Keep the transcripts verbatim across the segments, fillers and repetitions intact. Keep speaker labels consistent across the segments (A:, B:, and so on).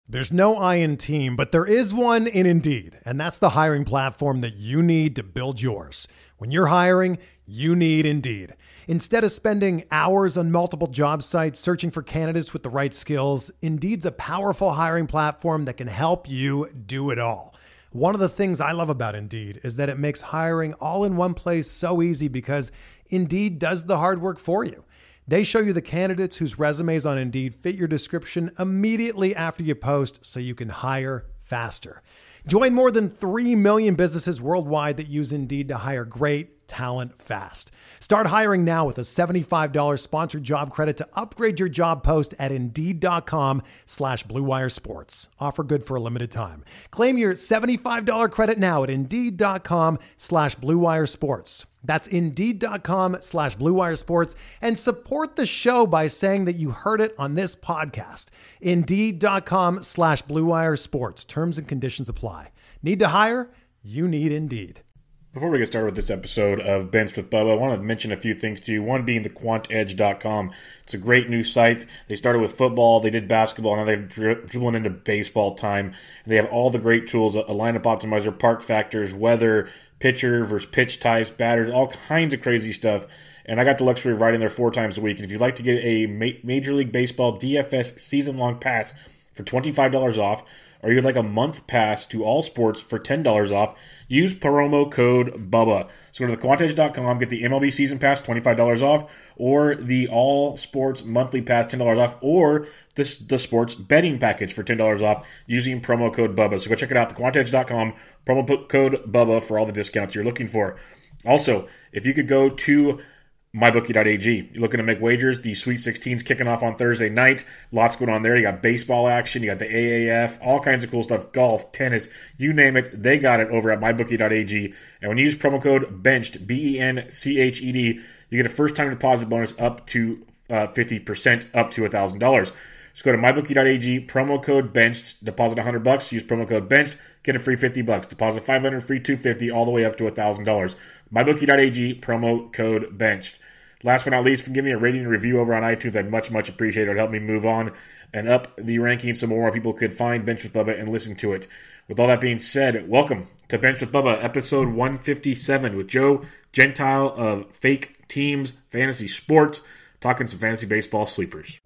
A: There's no I in team, but there is one in Indeed, and that's the hiring platform that you need to build yours. When you're hiring, you need Indeed. Instead of spending hours on multiple job sites searching for candidates with the right skills, Indeed's a powerful hiring platform that can help you do it all. One of the things I love about Indeed is that it makes hiring all in one place so easy because Indeed does the hard work for you. They show you the candidates whose resumes on Indeed fit your description immediately after you post so you can hire faster. Join more than three million businesses worldwide that use Indeed to hire great talent fast. Start hiring now with a seventy-five dollars sponsored job credit to upgrade your job post at Indeed.com slash Blue Wire Sports. Offer good for a limited time. Claim your seventy-five dollars credit now at Indeed.com slash Blue Wire Sports. That's Indeed.com slash Blue Wire Sports, and support the show by saying that you heard it on this podcast. Indeed.com slash Blue Wire Sports. Terms and conditions apply. Need to hire? You need Indeed.
B: Before we get started with this episode of Benched with Bubba, I want to mention a few things to you. One being the quant edge dot com. It's a great new site. They started with football, they did basketball, now they're dri- dribbling into baseball time. And they have all the great tools, a lineup optimizer, park factors, weather, pitcher versus pitch types, batters, all kinds of crazy stuff. And I got the luxury of writing there four times a week. And if you'd like to get a Ma- Major League Baseball D F S season-long pass for twenty-five dollars off, or you'd like a month pass to all sports for ten dollars off, use promo code BUBBA. So go to the quant edge dot com, get the M L B season pass, twenty-five dollars off, or the all sports monthly pass, ten dollars off, or this the sports betting package for ten dollars off using promo code BUBBA. So go check it out, the quant edge dot com, promo code BUBBA for all the discounts you're looking for. Also, if you could go to my bookie dot a g. You're looking to make wagers. The Sweet sixteen's kicking off on Thursday night. Lots going on there. You got baseball action. You got the A A F. All kinds of cool stuff. Golf, tennis, you name it. They got it over at my bookie dot a g. And when you use promo code BENCHED, B E N C H E D, you get a first-time deposit bonus up to uh, fifty percent, up to one thousand dollars. So go to my bookie dot a g, promo code BENCHED, deposit one hundred bucks, use promo code BENCHED, get a free fifty bucks. Deposit five hundred, free two hundred fifty, all the way up to one thousand dollars. my bookie dot a g, promo code BENCHED. Last but not least, give me a rating and review over on iTunes. I'd much, much appreciate it. It would help me move on and up the rankings so more people could find Bench with Bubba and listen to it. With all that being said, welcome to Bench with Bubba, episode one fifty-seven with Joe Gentile of Fake Teams Fantasy Sports, talking some fantasy baseball sleepers.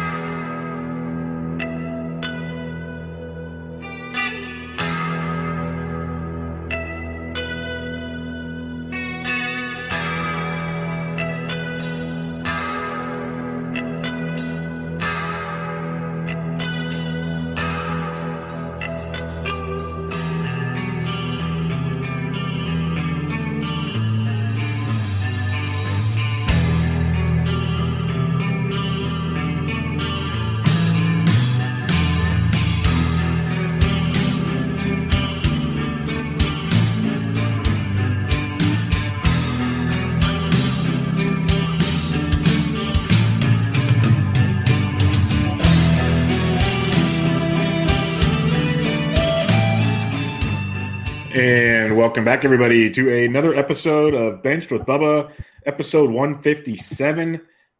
B: And welcome back, everybody, to another episode of Benched with Bubba, episode one fifty-seven.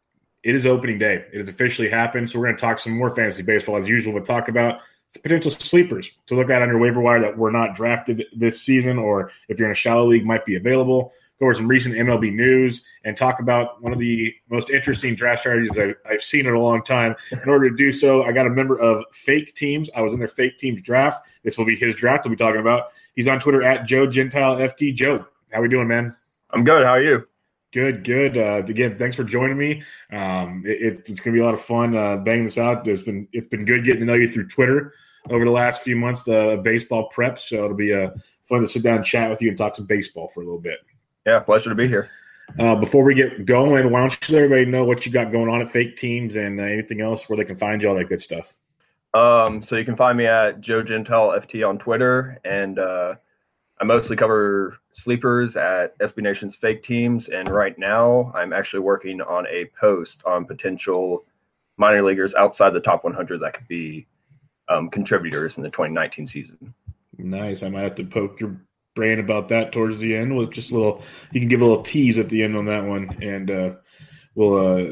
B: It is opening day. It has officially happened, so we're going to talk some more fantasy baseball as usual. We'll talk about some potential sleepers to look at on your waiver wire that were not drafted this season, or if you're in a shallow league, might be available. Go over some recent M L B news and talk about one of the most interesting draft strategies I've, I've seen in a long time. In order to do so, I got a member of Fake Teams. I was in their Fake Teams draft. This will be his draft we'll be talking about. He's on Twitter at Joe Gentile F T. Joe, how we doing, man?
C: I'm good. How are you?
B: Good, good. Uh, again, thanks for joining me. Um, it, it's going to be a lot of fun uh, banging this out. There's been it's been good getting to know you through Twitter over the last few months of uh, baseball prep. So it'll be uh, fun to sit down and chat with you and talk some baseball for a little bit.
C: Yeah, pleasure to be here.
B: Uh, before we get going, why don't you let everybody know what you got going on at Fake Teams and uh, anything else where they can find you, all that good stuff.
C: Um, so you can find me at Joe Gentile F T on Twitter, and uh, I mostly cover sleepers at S B Nation's Fake Teams, and right now I'm actually working on a post on potential minor leaguers outside the top one hundred that could be um, contributors in the twenty nineteen season.
B: Nice. I might have to poke your brain about that towards the end with just a little – you can give a little tease at the end on that one, and uh, we'll uh,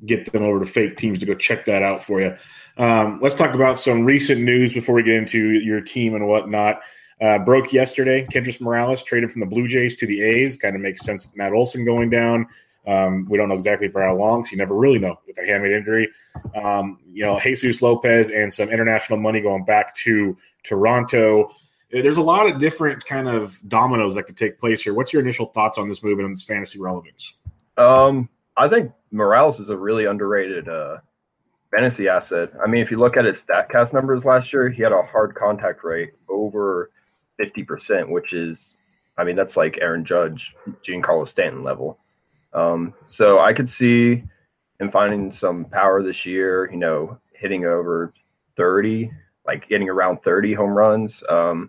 B: get them over to Fake Teams to go check that out for you. Um, let's talk about some recent news before we get into your team and whatnot. Uh, broke yesterday. Kendrys Morales traded from the Blue Jays to the A's. Kind of makes sense with Matt Olson going down. Um, we don't know exactly for how long, so you never really know with a hamate injury. Um, you know, Jesus Lopez and some international money going back to Toronto. There's a lot of different kind of dominoes that could take place here. What's your initial thoughts on this move and its fantasy relevance?
C: Um, I think Morales is a really underrated uh, fantasy asset. I mean, if you look at his StatCast numbers last year, he had a hard contact rate over fifty percent, which is, I mean, that's like Aaron Judge, Giancarlo Stanton level. Um, so I could see him finding some power this year, you know, hitting over thirty, like getting around thirty home runs. Um,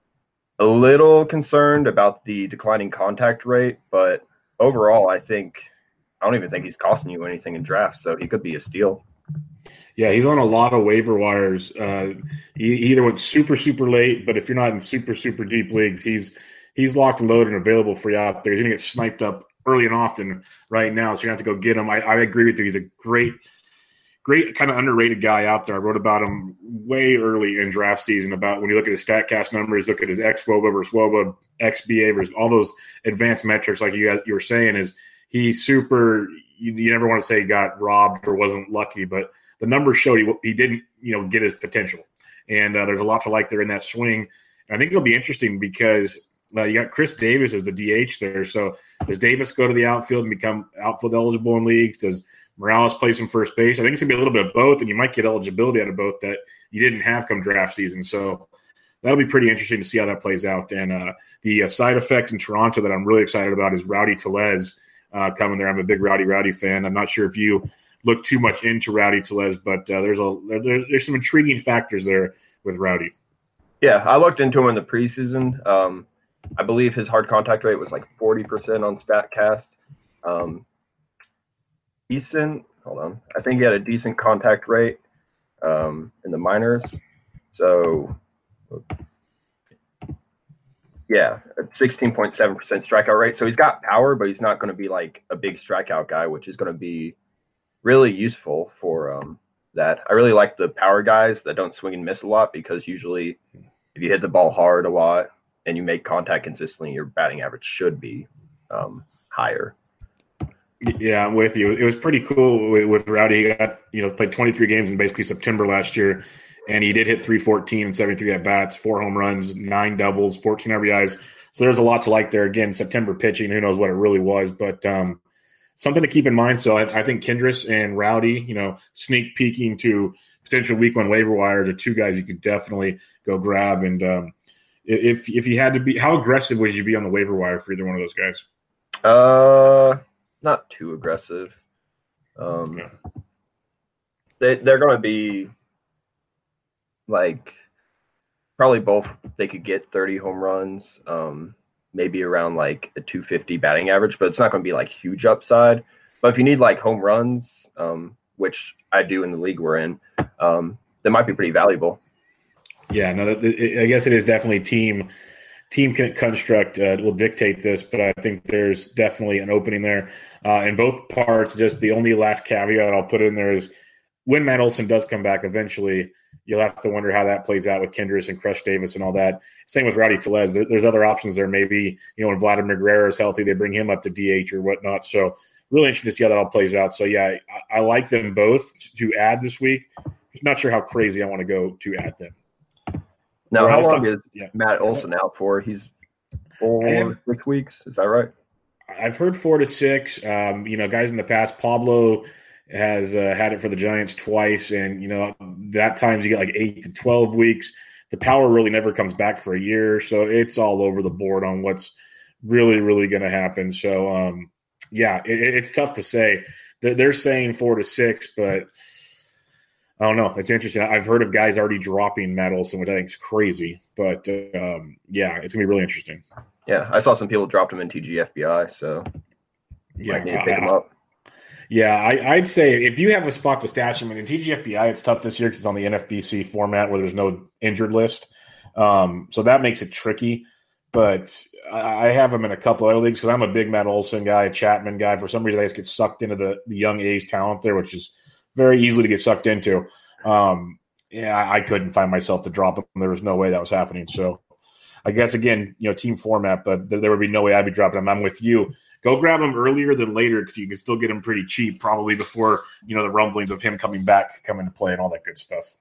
C: a little concerned about the declining contact rate, but overall, I think, I don't even think he's costing you anything in drafts, so he could be a steal.
B: Yeah, he's on a lot of waiver wires. Uh, he, he either went super, super late, but if you're not in super, super deep leagues, he's he's locked and loaded and available for you out there. He's going to get sniped up early and often right now, so you have to go get him. I, I agree with you. He's a great, great kind of underrated guy out there. I wrote about him way early in draft season about when you look at his StatCast numbers, look at his X W O B A versus W O B A, X B A versus all those advanced metrics like you guys, you were saying is he's super you, – you never want to say he got robbed or wasn't lucky, but the numbers showed he, he didn't you know get his potential. And uh, there's a lot to like there in that swing. And I think it'll be interesting because – Uh, you got Chris Davis as the D H there. So does Davis go to the outfield and become outfield eligible in leagues? Does Morales play some first base? I think it's going to be a little bit of both, and you might get eligibility out of both that you didn't have come draft season. So that'll be pretty interesting to see how that plays out. And uh, the uh, side effect in Toronto that I'm really excited about is Rowdy Tellez uh, coming there. I'm a big Rowdy Rowdy fan. I'm not sure if you look too much into Rowdy Tellez, but uh, there's a there, there's some intriguing factors there with Rowdy.
C: Yeah, I looked into him in the preseason. Um, I believe his hard contact rate was like forty percent on StatCast. Um, decent. Hold on. I think he had a decent contact rate um, in the minors. So, yeah, sixteen point seven percent strikeout rate. So he's got power, but he's not going to be like a big strikeout guy, which is going to be really useful for um, that. I really like the power guys that don't swing and miss a lot because usually if you hit the ball hard a lot, and you make contact consistently, your batting average should be um, higher.
B: Yeah, I'm with you. It was pretty cool with, with Rowdy. He got, you know, played twenty-three games in basically September last year, and he did hit three fourteen and seventy-three at-bats, four home runs, nine doubles, fourteen R B Is. So there's a lot to like there. Again, September pitching, who knows what it really was, but um, something to keep in mind. So I, I think Kendrys and Rowdy, you know, sneak peeking to potential week one waiver wires are two guys you could definitely go grab. And um, If if you had to be, how aggressive would you be on the waiver wire for either one of those guys?
C: Uh, not too aggressive. Um, yeah. they they're going to be like probably both. They could get thirty home runs, um, maybe around like a two fifty batting average, but it's not going to be like huge upside. But if you need like home runs, um, which I do in the league we're in, um, that might be pretty valuable.
B: Yeah, no, I guess it is definitely team team construct uh, will dictate this, but I think there's definitely an opening there uh, in both parts. Just the only last caveat I'll put in there is when Matt Olson does come back eventually, you'll have to wonder how that plays out with Kendrys and Crush Davis and all that. Same with Rowdy Tellez. There, there's other options there. Maybe, you know, when Vladimir Guerrero is healthy, they bring him up to D H or whatnot. So really interesting to see how that all plays out. So, yeah, I, I like them both to add this week. Just not sure how crazy I want to go to add them.
C: Now, how long is yeah. Matt Olson out for? He's four, have, six weeks. Is that right?
B: I've heard four to six. Um, you know, guys in the past, Pablo has uh, had it for the Giants twice, and you know that times you get like eight to twelve weeks. The power really never comes back for a year, so it's all over the board on what's really, really going to happen. So, um, yeah, it, it's tough to say. They're, they're saying four to six, but I don't know. It's interesting. I've heard of guys already dropping Matt Olson, which I think is crazy. But, um, yeah, it's going to be really interesting.
C: Yeah, I saw some people dropped him in T G F B I, so you
B: yeah,
C: might need to pick I, him up.
B: Yeah, I, I'd say if you have a spot to stash him in T G F B I, it's tough this year because it's on the N F B C format where there's no injured list. Um, so that makes it tricky. but I have him in a couple other leagues because I'm a big Matt Olson guy, a Chapman guy. For some reason, I just get sucked into the, the young A's talent there, which is very easily to get sucked into. Um, yeah, I, I couldn't find myself to drop him. There was no way that was happening. So I guess, again, you know, team format, but there, there would be no way I'd be dropping him. I'm with you. Go grab him earlier than later because you can still get him pretty cheap, probably before, you know, the rumblings of him coming back come into play and all that good stuff.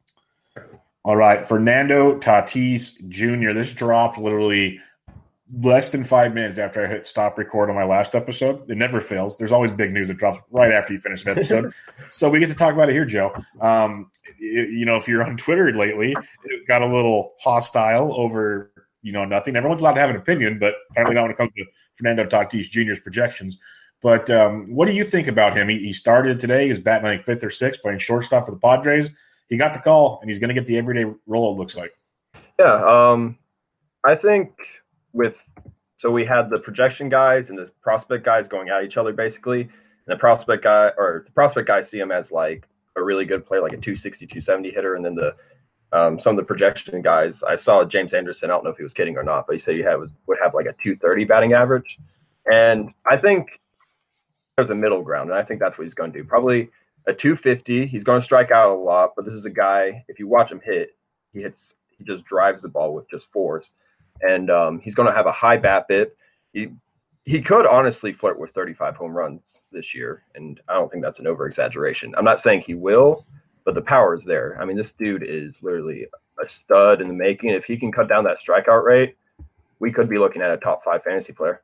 B: All right, Fernando Tatis Junior This dropped literally less than five minutes after I hit stop record on my last episode. It never fails. There's always big news that drops right after you finish an episode. So we get to talk about it here, Joe. Um, it, you know, if you're on Twitter lately, it got a little hostile over, you know, nothing. Everyone's allowed to have an opinion, but apparently not when it comes to Fernando Tatis Junior's projections. But um, what do you think about him? He, he started today. He was batting, I think, fifth or sixth, playing shortstop for the Padres. He got the call, and he's going to get the everyday role, it looks like.
C: Yeah, um, I think with – so we had the projection guys and the prospect guys going at each other, basically. And the prospect guy – or the prospect guys see him as, like, a really good player, like a two sixty, two seventy hitter. And then the um, some of the projection guys – I saw James Anderson. I don't know if he was kidding or not, but he said he had, was, would have, like, a two thirty batting average. And I think there's a middle ground, and I think that's what he's going to do. Probably – a two fifty, he's going to strike out a lot, but this is a guy, if you watch him hit, he hits, he just drives the ball with just force. And um, he's going to have a high bat bit. He he could honestly flirt with thirty-five home runs this year, and I don't think that's an over-exaggeration. I'm not saying he will, but the power is there. I mean, this dude is literally a stud in the making. If he can cut down that strikeout rate, we could be looking at a top five fantasy player.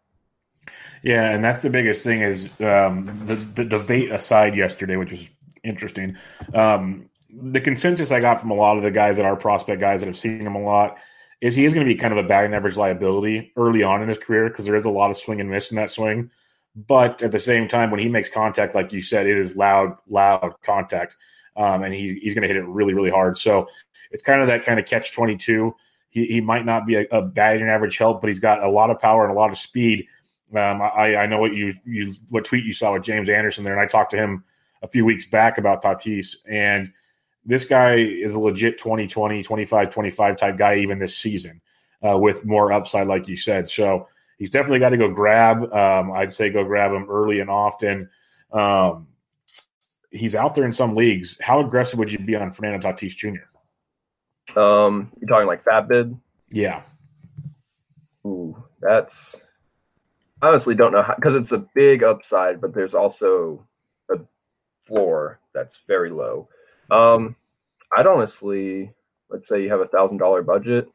B: Yeah, and that's the biggest thing is um, the, the debate aside yesterday, which was interesting. Um, the consensus I got from a lot of the guys that are prospect guys that have seen him a lot is he is going to be kind of a batting average liability early on in his career because there is a lot of swing and miss in that swing. But at the same time, when he makes contact, like you said, it is loud, loud contact, um, and he, he's going to hit it really, really hard. So it's kind of that kind of catch twenty-two. He, he might not be a, a batting average help, but he's got a lot of power and a lot of speed. Um, I, I know what you, you what tweet you saw with James Anderson there, and I talked to him a few weeks back about Tatis, and this guy is a legit twenty twenty, twenty-five twenty-five type guy even this season uh, with more upside, like you said. So he's definitely got to go grab. Um, I'd say go grab him early and often. Um, he's out there in some leagues. How aggressive would you be on Fernando Tatis Junior?
C: Um, you're talking like fat bid?
B: Yeah.
C: Ooh, that's – honestly don't know how, because it's a big upside, but there's also a floor that's very low. Um, I'd honestly, let's say you have a thousand dollar budget,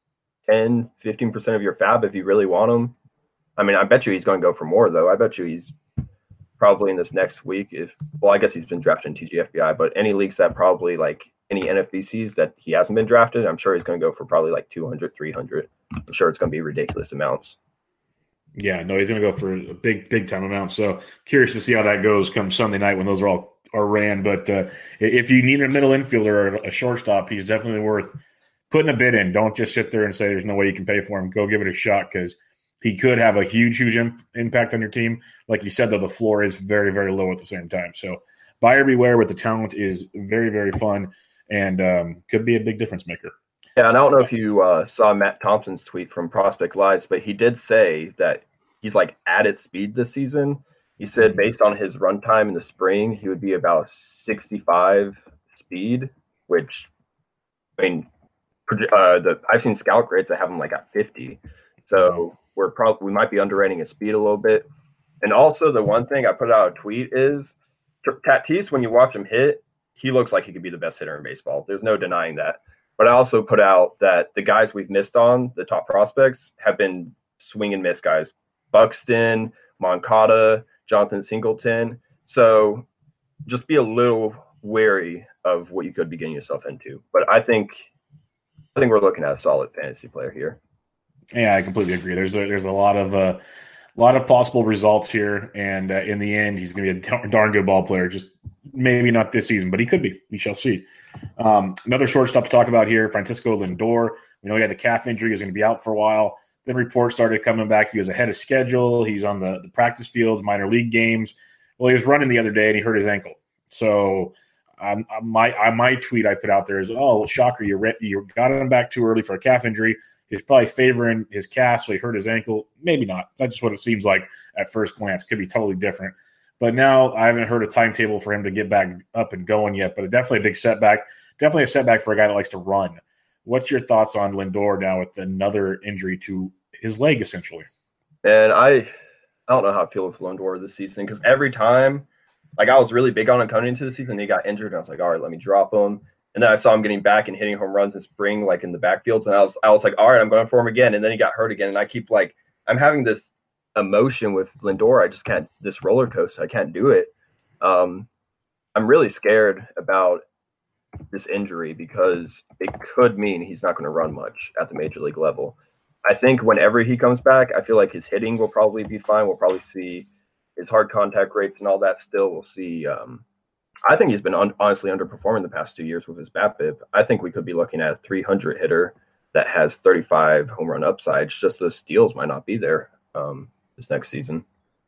C: ten, fifteen percent of your fab if you really want him. I mean, I bet you he's going to go for more though. I bet you he's probably in this next week. If well, I guess he's been drafted in T G F B I, but any leagues that probably like any N F B Cs that he hasn't been drafted, I'm sure he's going to go for probably like two hundred, three hundred. I'm sure it's going to be ridiculous amounts.
B: Yeah, no, he's going to go for a big, big time amount. So curious to see how that goes come Sunday night when those are all are ran. But uh, if you need a middle infielder or a shortstop, he's definitely worth putting a bid in. Don't just sit there and say there's no way you can pay for him. Go give it a shot because he could have a huge, huge imp- impact on your team. Like you said, though, the floor is very, very low at the same time. So buyer beware with the talent is very, very fun and um, could be a big difference maker.
C: Yeah, and I don't know if you uh, saw Matt Thompson's tweet from Prospect Lives, but he did say that he's like at its speed this season. He said based on his run time in the spring, he would be about sixty-five speed, which I mean, uh, the I've seen scout grades that have him like at fifty. So we're probably we might be underrating his speed a little bit. And also the one thing I put out a tweet is Tatis, when you watch him hit, he looks like he could be the best hitter in baseball. There's no denying that. But I also put out that the guys we've missed on, the top prospects, have been swing and miss guys. Buxton, Moncada, Jonathan Singleton. So just be a little wary of what you could be getting yourself into. But I think I think we're looking at a solid fantasy player here.
B: Yeah, I completely agree. There's a, there's a lot of uh, lot of possible results here, and uh, in the end, he's going to be a darn good ball player. Just maybe not this season, but he could be. We shall see. Um, another shortstop to talk about here, Francisco Lindor. We know he had the calf injury. He was going to be out for a while. Then reports started coming back. He was ahead of schedule. He's on the, the practice fields, minor league games. Well, he was running the other day, and he hurt his ankle. So um, my I, my tweet I put out there is, oh, shocker, you re- you got him back too early for a calf injury. He's probably favoring his calf, so he hurt his ankle. Maybe not. That's just what it seems like at first glance. Could be totally different. But now I haven't heard a timetable for him to get back up and going yet, but definitely a big setback. Definitely a setback for a guy that likes to run. What's your thoughts on Lindor now with another injury to his leg, essentially?
C: And I I don't know how I feel with Lindor this season because every time, like I was really big on him coming into the season, he got injured, and I was like, all right, let me drop him. And then I saw him getting back and hitting home runs in spring, like in the backfields, and I was I was like, all right, I'm going for him again. And then he got hurt again, and I keep like I'm having this emotion with Lindor. I just can't, this roller coaster, I can't do it. Um, I'm really scared about this injury because it could mean he's not going to run much at the major league level. I think whenever he comes back, I feel like his hitting will probably be fine. We'll probably see his hard contact rates and all that still. We'll see. Um, I think he's been un- honestly underperforming the past two years with his BABIP. I think we could be looking at a three hundred hitter that has thirty-five home run upsides. Just those steals might not be there um, this next season.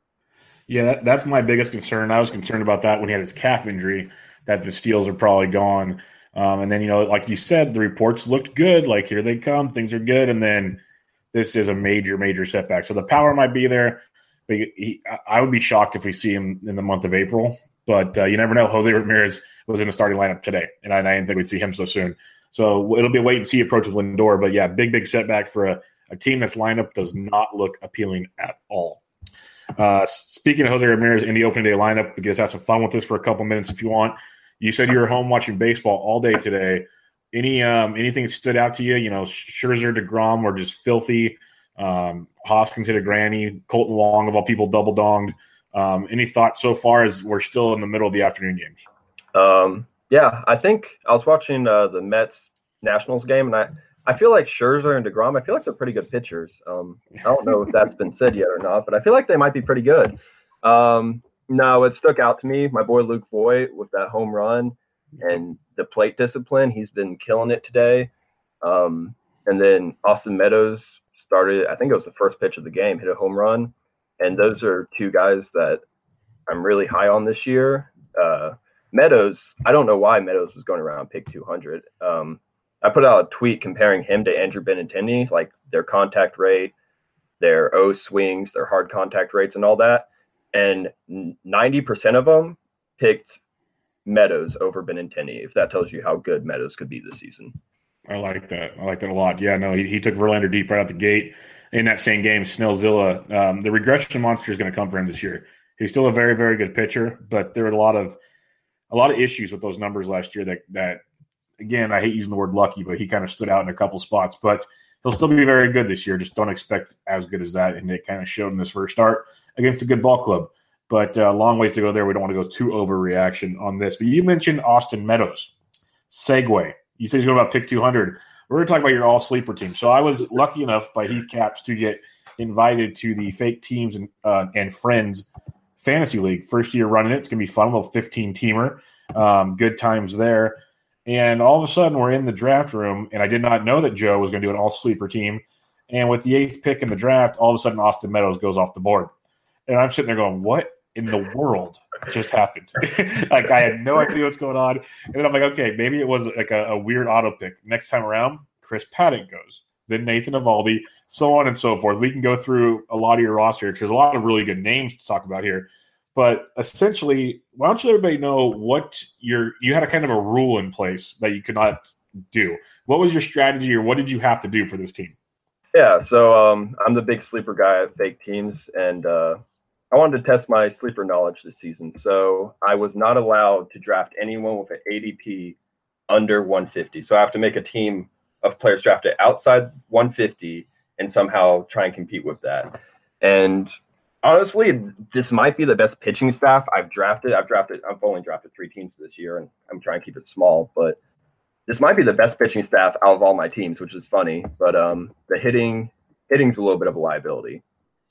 B: Yeah, that, that's my biggest concern. I was concerned about that when he had his calf injury, that the steals are probably gone. Um, and then, you know, like you said, the reports looked good. Like, here they come. Things are good. And then this is a major, major setback. So the power might be there. But he, I would be shocked if we see him in the month of April. But uh, you never know. Jose Ramirez was in the starting lineup today, and I, I didn't think we'd see him so soon. So it'll be a wait-and-see approach with Lindor. But, yeah, big, big setback for a, a team that's lineup does not look appealing at all. Uh, speaking of Jose Ramirez in the opening day lineup, we guys have some fun with this for a couple minutes if you want. You said you were home watching baseball all day today. Any um, anything that stood out to you? You know, Scherzer, DeGrom were just filthy. Um, Hoskins hit a granny. Colton Wong, of all people, double donged. Um, any thoughts so far as we're still in the middle of the afternoon games?
C: Um, yeah, I think I was watching uh, the Mets Nationals game, and I, I feel like Scherzer and DeGrom, I feel like they're pretty good pitchers. Um, I don't know if that's been said yet or not, but I feel like they might be pretty good. Um, no, it stuck out to me. My boy Luke Voigt with that home run and the plate discipline. He's been killing it today. Um, and then Austin Meadows started, I think it was the first pitch of the game, hit a home run. And those are two guys that I'm really high on this year. Uh, Meadows, I don't know why Meadows was going around pick two hundred. Um, I put out a tweet comparing him to Andrew Benintendi, like their contact rate, their O swings, their hard contact rates, and all that. And ninety percent of them picked Meadows over Benintendi, if that tells you how good Meadows could be this season.
B: I like that. I like that a lot. Yeah, no, he, he took Verlander deep right out the gate in that same game. Snellzilla, um, the regression monster is going to come for him this year. He's still a very, very good pitcher, but there were a lot of a lot of issues with those numbers last year that that again, I hate using the word lucky, but he kind of stood out in a couple spots. But he'll still be very good this year. Just don't expect as good as that. And it kind of showed in this first start against a good ball club. But a uh, long ways to go there. We don't want to go too overreaction on this. But you mentioned Austin Meadows. Segue. You said he's going about pick two hundred. We're going to talk about your all-sleeper team. So I was lucky enough by Heath Caps to get invited to the Fake Teams and, uh, and Friends Fantasy League. First year running it. It's going to be fun. A little fifteen-teamer. Um, good times there. And all of a sudden, we're in the draft room, and I did not know that Joe was going to do an all-sleeper team. And with the eighth pick in the draft, all of a sudden, Austin Meadows goes off the board. And I'm sitting there going, what in the world just happened? Like, I had no idea what's going on. And then I'm like, okay, maybe it was like a, a weird auto pick. Next time around, Chris Paddock goes. Then Nathan Eovaldi, so on and so forth. We can go through a lot of your roster because there's a lot of really good names to talk about here. But essentially, why don't you let everybody know what your you had a kind of a rule in place that you could not do. What was your strategy, or what did you have to do for this team?
C: Yeah, so um, I'm the big sleeper guy at Fake Teams, and uh, I wanted to test my sleeper knowledge this season. So I was not allowed to draft anyone with an A D P under one fifty. So I have to make a team of players drafted outside one fifty and somehow try and compete with that. And honestly, this might be the best pitching staff I've drafted. I've drafted, I've only drafted three teams this year, and I'm trying to keep it small, but this might be the best pitching staff out of all my teams, which is funny. But um, the hitting, hitting's a little bit of a liability.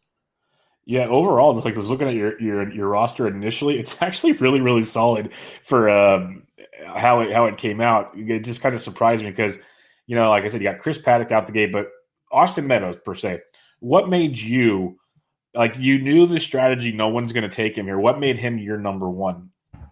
B: Yeah, overall, like I was looking at your your your roster initially, it's actually really, really solid for um, how it how it came out. It just kind of surprised me because, you know, like I said, you got Chris Paddock out the gate, but Austin Meadows per se. What made you? Like, you knew the strategy, no one's going to take him here. What made him your number one?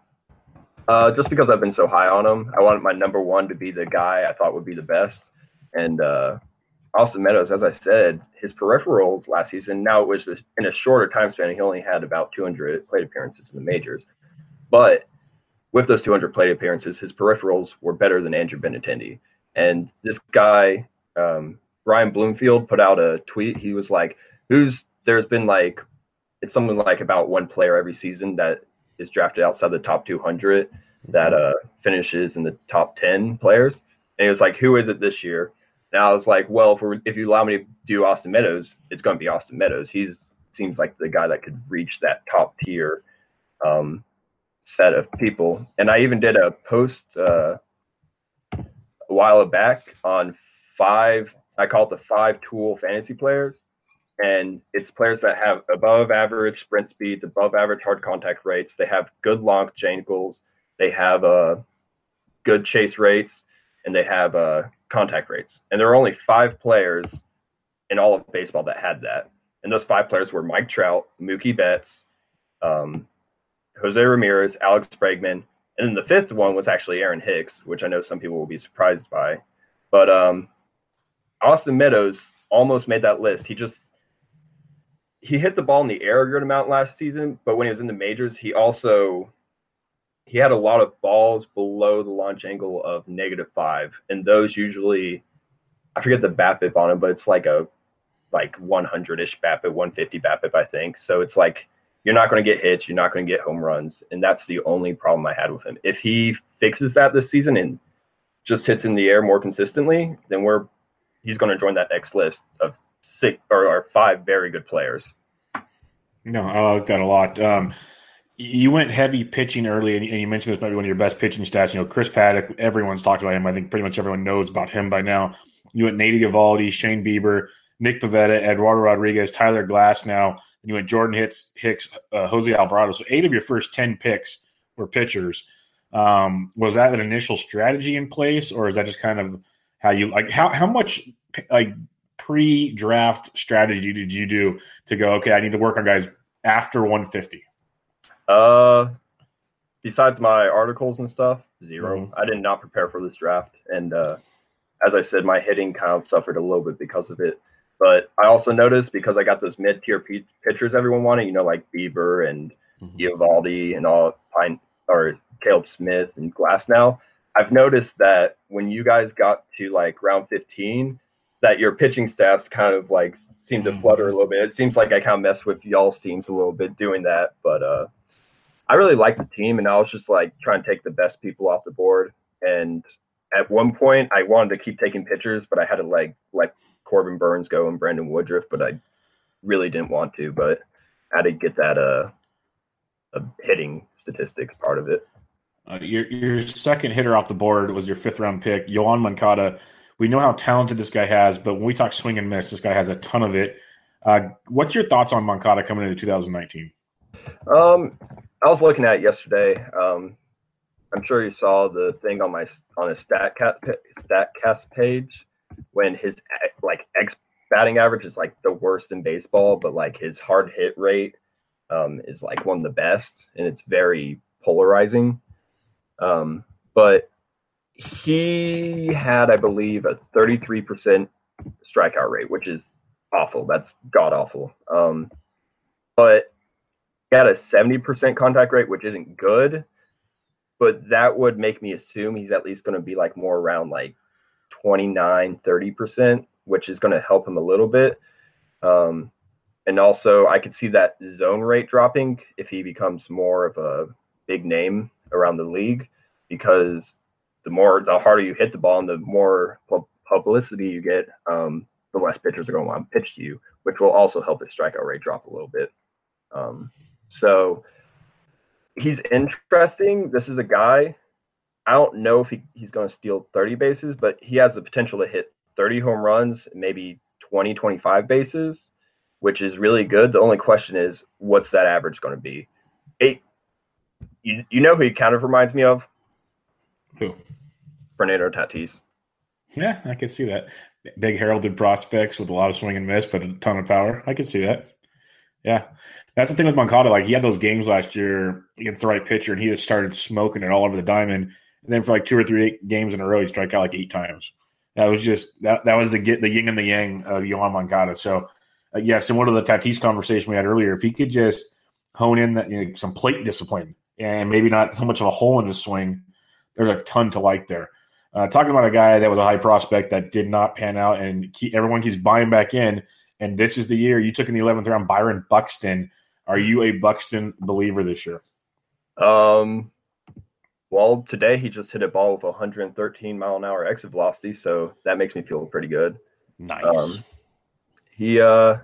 C: Uh, just because I've been so high on him. I wanted my number one to be the guy I thought would be the best. And uh, Austin Meadows, as I said, his peripherals last season, now it was in a shorter time span. He only had about two hundred plate appearances in the majors. But with those two hundred plate appearances, his peripherals were better than Andrew Benintendi. And this guy, um, Brian Bloomfield, put out a tweet. He was like, who's there's been like, it's something like about one player every season that is drafted outside the top two hundred that uh, finishes in the top ten players. And he was like, who is it this year? And I was like, well, if, we're, if you allow me to do Austin Meadows, it's going to be Austin Meadows. He seems like the guy that could reach that top tier um, set of people. And I even did a post uh, a while back on five, I call it the five tool fantasy players. And it's players that have above average sprint speeds, above average hard contact rates. They have good launch angles. They have uh, good chase rates, and they have uh, contact rates. And there are only five players in all of baseball that had that. And those five players were Mike Trout, Mookie Betts, um, Jose Ramirez, Alex Bregman, and then the fifth one was actually Aaron Hicks, which I know some people will be surprised by. But um, Austin Meadows almost made that list. He just he hit the ball in the air a good amount last season, but when he was in the majors, he also he had a lot of balls below the launch angle of negative five, and those usually, I forget the BABIP on him, but it's like a like one hundred-ish BABIP, one fifty BABIP, I think. So it's like you're not going to get hits, you're not going to get home runs, and that's the only problem I had with him. If he fixes that this season and just hits in the air more consistently, then we're he's going to join that next list of six or, or five very good players.
B: No, I like that a lot. Um, you went heavy pitching early, and you mentioned this might be one of your best pitching stats. You know, Chris Paddock, everyone's talked about him. I think pretty much everyone knows about him by now. You went Nady Eovaldi, Shane Bieber, Nick Pivetta, Eduardo Rodriguez, Tyler Glass now. And you went Jordan Hicks, Hicks uh, Jose Alvarado. So eight of your first ten picks were pitchers. Um, was that an initial strategy in place, or is that just kind of how you – like how, how much like pre-draft strategy did you do to go, okay, I need to work on guys after one fifty?
C: Uh, besides my articles and stuff, zero.
B: Mm-hmm.
C: I did not prepare for this draft. And uh, as I said, my hitting kind of suffered a little bit because of it. But I also noticed because I got those mid-tier p- pitchers everyone wanted, you know, like Bieber and mm-hmm. Eovaldi and all Pine or Caleb Smith and Glass now, I've noticed that when you guys got to like round fifteen, that your pitching staffs kind of like seem to flutter a little bit. It seems like I kind of messed with y'all's teams a little bit doing that, but uh, I really liked the team, and I was just like trying to take the best people off the board. And at one point, I wanted to keep taking pitchers, but I had to like let Corbin Burns go and Brandon Woodruff, but I really didn't want to. But I had to get that uh, a hitting statistics part of it.
B: Uh, your your second hitter off the board was your fifth round pick, Yoan Moncada. We know how talented this guy has, but when we talk swing and miss, this guy has a ton of it. Uh, what's your thoughts on Moncada coming into two thousand nineteen?
C: Um, I was looking at it yesterday. Um, I'm sure you saw the thing on my on his StatCast StatCast page when his like X batting average is like the worst in baseball, but like his hard hit rate um, is like one of the best, and it's very polarizing. Um, but he had, I believe, a thirty-three percent strikeout rate, which is awful. That's god awful. Um, but he had a seventy percent contact rate, which isn't good, but that would make me assume he's at least going to be like more around like twenty-nine, thirty percent, which is going to help him a little bit. Um, and also I could see that zone rate dropping if he becomes more of a big name around the league, because the more, the harder you hit the ball and the more publicity you get, um, the less pitchers are going to want to pitch to you, which will also help his strikeout rate drop a little bit. Um, so he's interesting. This is a guy, I don't know if he, he's going to steal thirty bases, but he has the potential to hit thirty home runs, maybe twenty, twenty-five bases, which is really good. The only question is, what's that average going to be? Eight. You, you know who he kind of reminds me of?
B: Who?
C: Fernando Tatis.
B: Yeah, I can see that. Big heralded prospects with a lot of swing and miss, but a ton of power. I can see that. Yeah. That's the thing with Moncada. Like, he had those games last year against the right pitcher, and he just started smoking it all over the diamond. And then for like two or three games in a row, he'd strike out like eight times. That was just that. That was the the yin and the yang of Yohan Moncada. So, uh, yeah, similar to the Tatis conversation we had earlier, if he could just hone in that, you know, some plate discipline and maybe not so much of a hole in his swing, there's a ton to like there. Uh, talking about a guy that was a high prospect that did not pan out, and keep, everyone keeps buying back in. And this is the year you took in the eleventh round, Byron Buxton. Are you a Buxton believer this year?
C: Um. Well, today he just hit a ball with one hundred thirteen mile an hour exit velocity, so that makes me feel pretty good.
B: Nice.
C: Um, he, uh,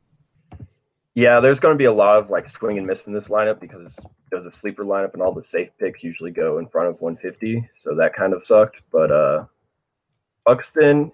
C: yeah, there's going to be a lot of like swing and miss in this lineup because it was a sleeper lineup, and all the safe picks usually go in front of one fifty, so that kind of sucked. But uh, Buxton,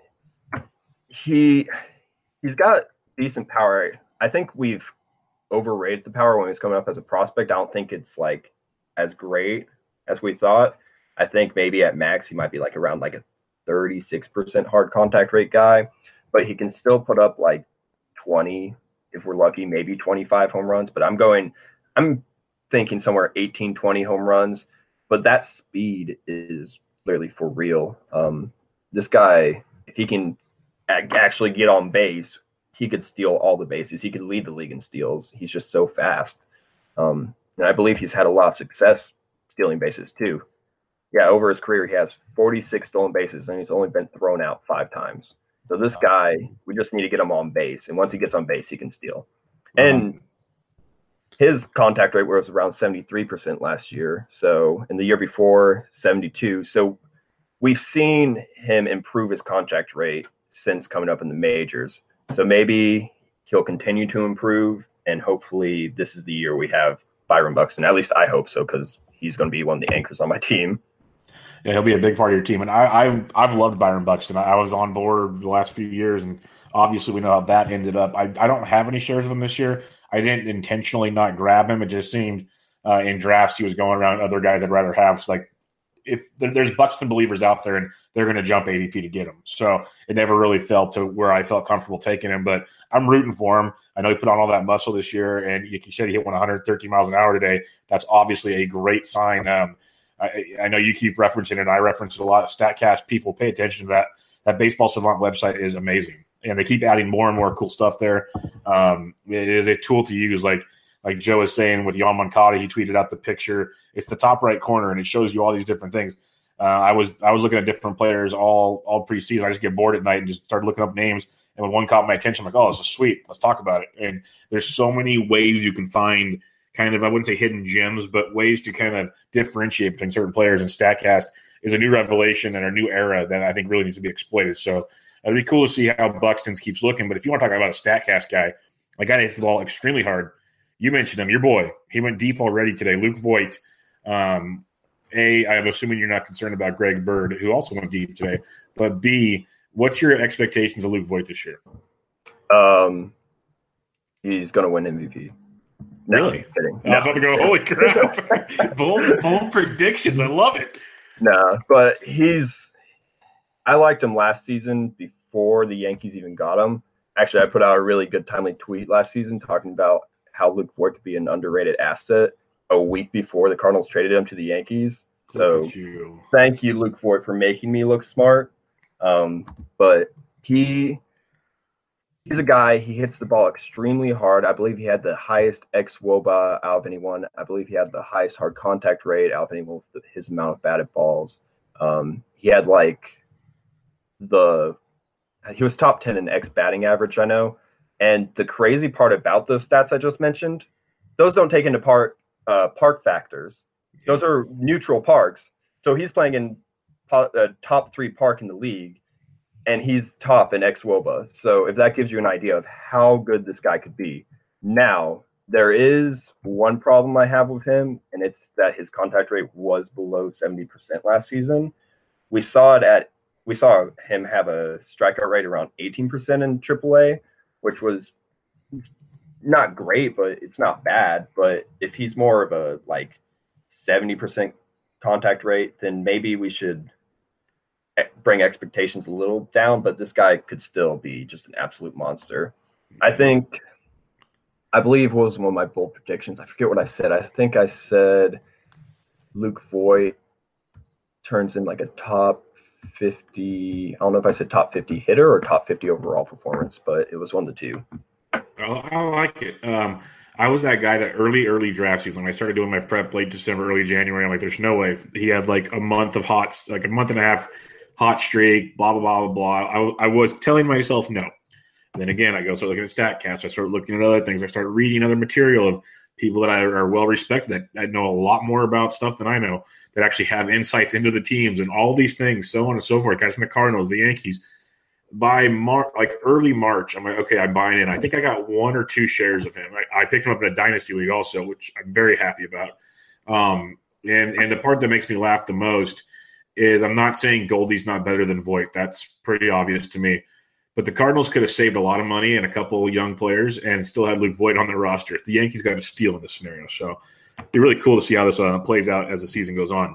C: he he's got decent power. I think we've overrated the power when he was coming up as a prospect. I don't think it's like as great as we thought. I think maybe at max he might be like around like a thirty-six percent hard contact rate guy, but he can still put up like twenty, if we're lucky, maybe twenty-five home runs. But I'm going, I'm thinking somewhere eighteen, twenty home runs, but that speed is clearly for real. Um, this guy, if he can actually get on base, he could steal all the bases. He could lead the league in steals. He's just so fast. Um, and I believe he's had a lot of success stealing bases too. Yeah, over his career, he has forty-six stolen bases, and he's only been thrown out five times. So this guy, we just need to get him on base, and once he gets on base, he can steal. And his contact rate was around seventy-three percent last year. So in the year before, seventy-two. So we've seen him improve his contact rate since coming up in the majors. So maybe he'll continue to improve, and hopefully this is the year we have Byron Buxton. At least I hope so, because he's going to be one of the anchors on my team.
B: Yeah, he'll be a big part of your team. And I, I've I've loved Byron Buxton. I, I was on board the last few years, and obviously we know how that ended up. I, I don't have any shares of him this year. I didn't intentionally not grab him. It just seemed uh, in drafts he was going around other guys I'd rather have. So like, if there's Buxton believers out there, and they're going to jump A D P to get him. So it never really felt to where I felt comfortable taking him, but I'm rooting for him. I know he put on all that muscle this year, and you said he hit one hundred thirteen miles an hour today. That's obviously a great sign. Um, I, I know you keep referencing it, and I reference it a lot. StatCast people pay attention to that. That Baseball Savant website is amazing, and they keep adding more and more cool stuff there. Um, it is a tool to use, like like Joe is saying with Yohan Moncada. He tweeted out the picture. It's the top right corner, and it shows you all these different things. Uh, I was I was looking at different players all all preseason. I just get bored at night and just started looking up names. And when one caught my attention, I'm like, oh, this is sweet. Let's talk about it. And there's so many ways you can find kind of, I wouldn't say hidden gems, but ways to kind of differentiate between certain players. And StatCast is a new revelation and a new era that I think really needs to be exploited. So it'd be cool to see how Buxton keeps looking. But if you want to talk about a StatCast guy, a guy that hits the ball extremely hard, you mentioned him, your boy. He went deep already today, Luke Voigt. Um, A, I'm assuming you're not concerned about Greg Bird, who also went deep today. But B, what's your expectations of Luke Voigt this year?
C: Um, he's going to win M V P. No,
B: Really?
C: Kidding.
B: I was about to go, holy crap. bold, bold predictions. I love it.
C: No, but he's – I liked him last season before the Yankees even got him. Actually, I put out a really good timely tweet last season talking about how Luke Voigt could be an underrated asset a week before the Cardinals traded him to the Yankees. So
B: you.
C: thank you, Luke Voigt, for making me look smart. Um, but he he's a guy, he hits the ball extremely hard. I believe he had the highest ex-WOBA out of anyone. I believe he had the highest hard contact rate out of anyone with his amount of batted balls. Um, he had like the – he was top ten in ex-batting average, I know. And the crazy part about those stats I just mentioned, those don't take into part uh, park factors. Those are neutral parks. So he's playing in a top three park in the league, and he's top in ex-WOBA. So if that gives you an idea of how good this guy could be. Now, there is one problem I have with him, and it's that his contact rate was below seventy percent last season. We saw it at we saw him have a strikeout rate around eighteen percent in triple A, which was not great, but it's not bad. But if he's more of a like seventy percent contact rate, then maybe we should bring expectations a little down, but this guy could still be just an absolute monster. I think, I believe was one of my bold predictions. I forget what I said. I think I said Luke Voigt turns in like a top fifty. I don't know if I said top fifty hitter or top fifty overall performance, but it was one of the two.
B: I, I like it. Um, I was that guy that early, early draft season. When I started doing my prep late December, early January, I'm like, there's no way. He had like a month of hot, like a month and a half hot streak, blah, blah, blah, blah, blah. I, I was telling myself no. And then again, I go start looking at StatCast. I start looking at other things. I start reading other material of people that I are well respected, that I know a lot more about stuff than I know, that actually have insights into the teams and all these things, so on and so forth. Guys from the Cardinals, the Yankees. By Mar- like early March, I'm like, okay, I'm buying in. I think I got one or two shares of him. I, I picked him up in a dynasty league also, which I'm very happy about. Um, and and the part that makes me laugh the most is I'm not saying Goldie's not better than Voit. That's pretty obvious to me. But the Cardinals could have saved a lot of money and a couple of young players and still had Luke Voit on their roster. The Yankees got to steal in this scenario. So it'd be really cool to see how this uh, plays out as the season goes on.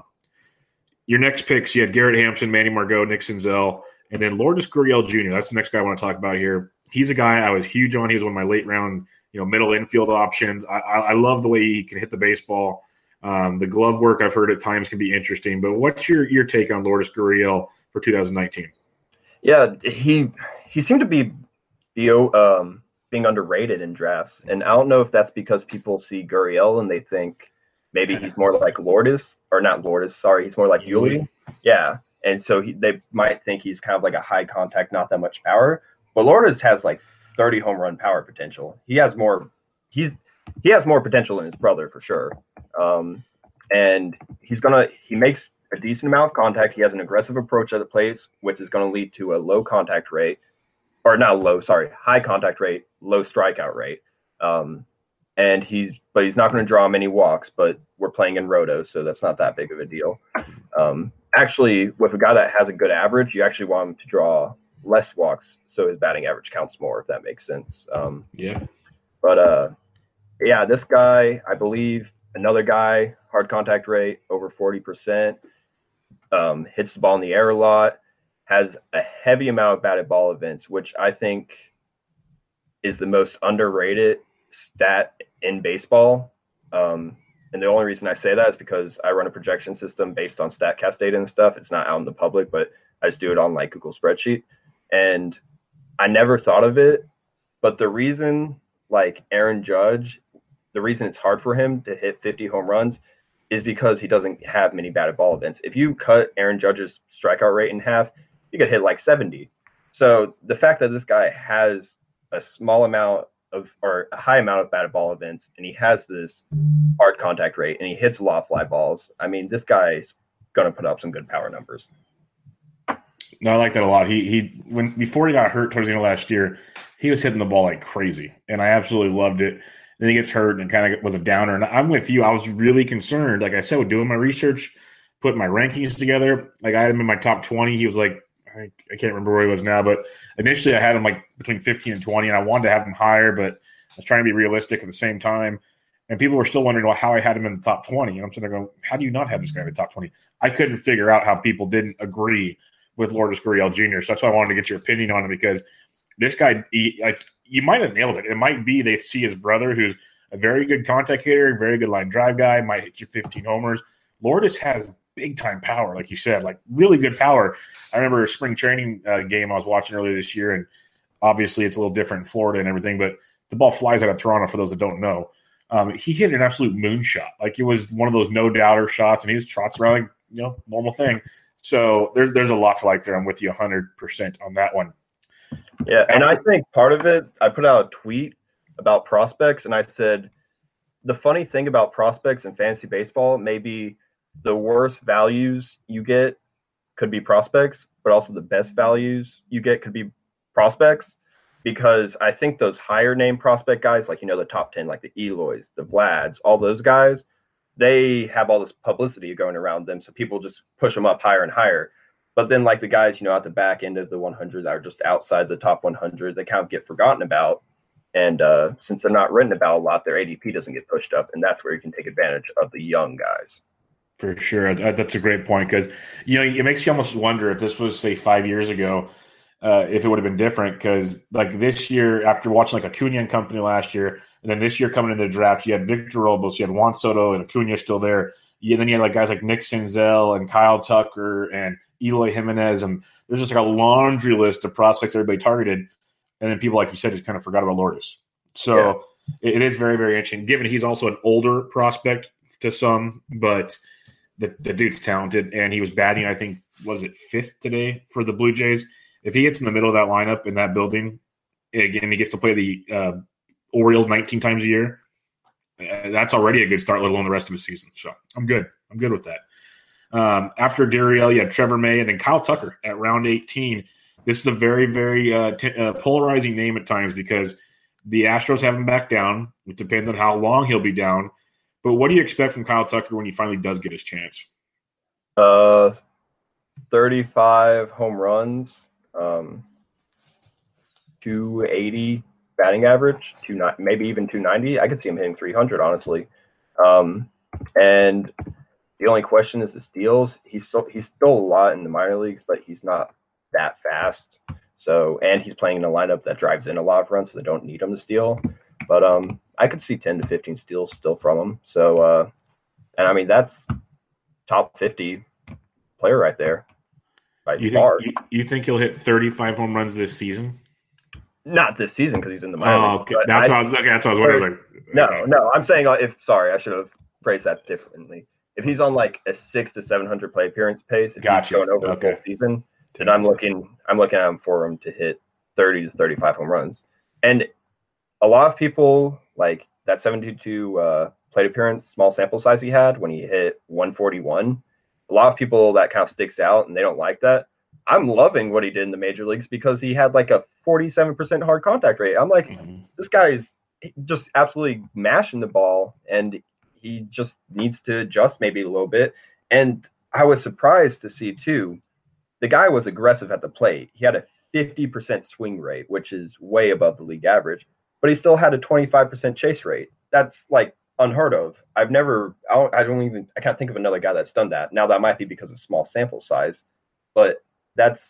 B: Your next picks, you had Garrett Hampson, Manny Margot, Nick Senzel, and then Lourdes Gurriel Junior That's the next guy I want to talk about here. He's a guy I was huge on. He was one of my late round, you know, middle infield options. I, I, I love the way he can hit the baseball. Um, the glove work I've heard at times can be interesting. But what's your, your take on Lourdes Gurriel for two thousand nineteen?
C: Yeah, he he seemed to be be um, being underrated in drafts, and I don't know if that's because people see Gurriel and they think maybe he's more like Lourdes, or not Lourdes. Sorry, he's more like Yuli. Yeah. And so he, they might think he's kind of like a high contact, not that much power. But Lourdes has like thirty home run power potential. He has more. He's he has more potential than his brother for sure. Um, and he's gonna he makes a decent amount of contact. He has an aggressive approach at the plate, which is going to lead to a low contact rate, or not low, sorry, high contact rate, low strikeout rate. Um, and he's but he's not going to draw many walks. But we're playing in roto, so that's not that big of a deal. Um, Actually, with a guy that has a good average, you actually want him to draw less walks so his batting average counts more, if that makes sense. Um,
B: yeah.
C: But, uh, yeah, this guy, I believe, another guy, hard contact rate, over forty percent, um, hits the ball in the air a lot, has a heavy amount of batted ball events, which I think is the most underrated stat in baseball. Um And the only reason I say that is because I run a projection system based on StatCast data and stuff. It's not out in the public, but I just do it on like Google spreadsheet. And I never thought of it, but the reason like Aaron Judge, the reason it's hard for him to hit fifty home runs is because he doesn't have many batted ball events. If you cut Aaron Judge's strikeout rate in half, you could hit like seventy. So the fact that this guy has a small amount of or a high amount of batted ball events, and he has this hard contact rate, and he hits a lot of fly balls. I mean, this guy's going to put up some good power numbers.
B: No, I like that a lot. He he when before he got hurt towards the end of last year, he was hitting the ball like crazy, and I absolutely loved it. Then he gets hurt and kind of was a downer. And I'm with you. I was really concerned. Like I said, with doing my research, putting my rankings together, like I had him in my top twenty. He was like, I, I can't remember where he was now, but initially I had him like between fifteen and twenty, and I wanted to have him higher, but I was trying to be realistic at the same time. And people were still wondering well, how I had him in the top twenty. And I'm sitting there going, how do you not have this guy in the top twenty? I couldn't figure out how people didn't agree with Lourdes Gurriel Junior So that's why I wanted to get your opinion on him, because this guy, he, like, you might have nailed it. It might be they see his brother, who's a very good contact hitter, very good line drive guy, might hit you fifteen homers. Lourdes has big-time power, like you said, like really good power. I remember a spring training uh, game I was watching earlier this year, and obviously it's a little different in Florida and everything, but the ball flies out of Toronto, for those that don't know. Um, he hit an absolute moonshot. Like it was one of those no-doubter shots, and he just trots around like, you know, normal thing. So there's there's a lot to like there. I'm with you one hundred percent on that one.
C: Yeah, and I think part of it, I put out a tweet about prospects, and I said, the funny thing about prospects in fantasy baseball, maybe the worst values you get could be prospects, but also the best values you get could be prospects, because I think those higher name prospect guys, like, you know, the top ten, like the Eloys, the Vlads, all those guys, they have all this publicity going around them. So people just push them up higher and higher. But then like the guys, you know, at the back end of the one hundred that are just outside the top one hundred, they kind of get forgotten about. And uh, since they're not written about a lot, their A D P doesn't get pushed up. And that's where you can take advantage of the young guys.
B: For sure. That's a great point, because, you know, it makes you almost wonder if this was, say, five years ago, uh, if it would have been different. Because, like, this year, after watching, like, Acuna and company last year, and then this year coming into the draft, you had Victor Robles, you had Juan Soto, and Acuna still there. Yeah, then you had, like, guys like Nick Senzel and Kyle Tucker and Eloy Jimenez, and there's just like a laundry list of prospects everybody targeted. And then people, like you said, just kind of forgot about Lourdes. So yeah. it is very, very interesting, given he's also an older prospect to some, but the, the dude's talented, and he was batting, I think, was it fifth today for the Blue Jays? If he gets in the middle of that lineup in that building, again, he gets to play the uh, Orioles nineteen times a year, uh, that's already a good start, let alone the rest of the season. So I'm good. I'm good with that. Um, after Gurriel, you had Trevor May, and then Kyle Tucker at round eighteen. This is a very, very uh, t- uh, polarizing name at times because the Astros have him back down. It depends on how long he'll be down. But what do you expect from Kyle Tucker when he finally does get his chance?
C: Uh, thirty-five home runs, um, two eighty batting average, two maybe even two ninety. I could see him hitting three hundred, honestly. Um, and the only question is the steals. He's so, he's stole a lot in the minor leagues, but he's not that fast. So, and he's playing in a lineup that drives in a lot of runs, so they don't need him to steal. But um, I could see ten to fifteen steals still from him. So, uh, and I mean, that's top fifty player right there. By
B: you,
C: far.
B: Think, you, you think he'll hit thirty-five home runs this season?
C: Not this season because he's in the minor
B: oh,
C: league.
B: Okay. That's I, what I was looking. That's what I was wondering. Like,
C: no,
B: okay.
C: no, I'm saying if sorry, I should have phrased that differently. If he's on like a six to seven hundred play appearance pace, if
B: gotcha.
C: he's going over
B: okay.
C: the full season, then I'm looking, I'm looking at him for him to hit thirty to thirty-five home runs. And a lot of people like that seventy-two uh, plate appearance, small sample size he had when he hit one forty-one. A lot of people that kind of sticks out and they don't like that. I'm loving what he did in the major leagues because he had like a forty-seven percent hard contact rate. I'm like, mm-hmm. this guy is just absolutely mashing the ball, and he just needs to adjust maybe a little bit. And I was surprised to see too, the guy was aggressive at the plate. He had a fifty percent swing rate, which is way above the league average, but he still had a twenty-five percent chase rate. That's like unheard of. I've never, I don't, I don't even, I can't think of another guy that's done that. Now that might be because of small sample size, but that's,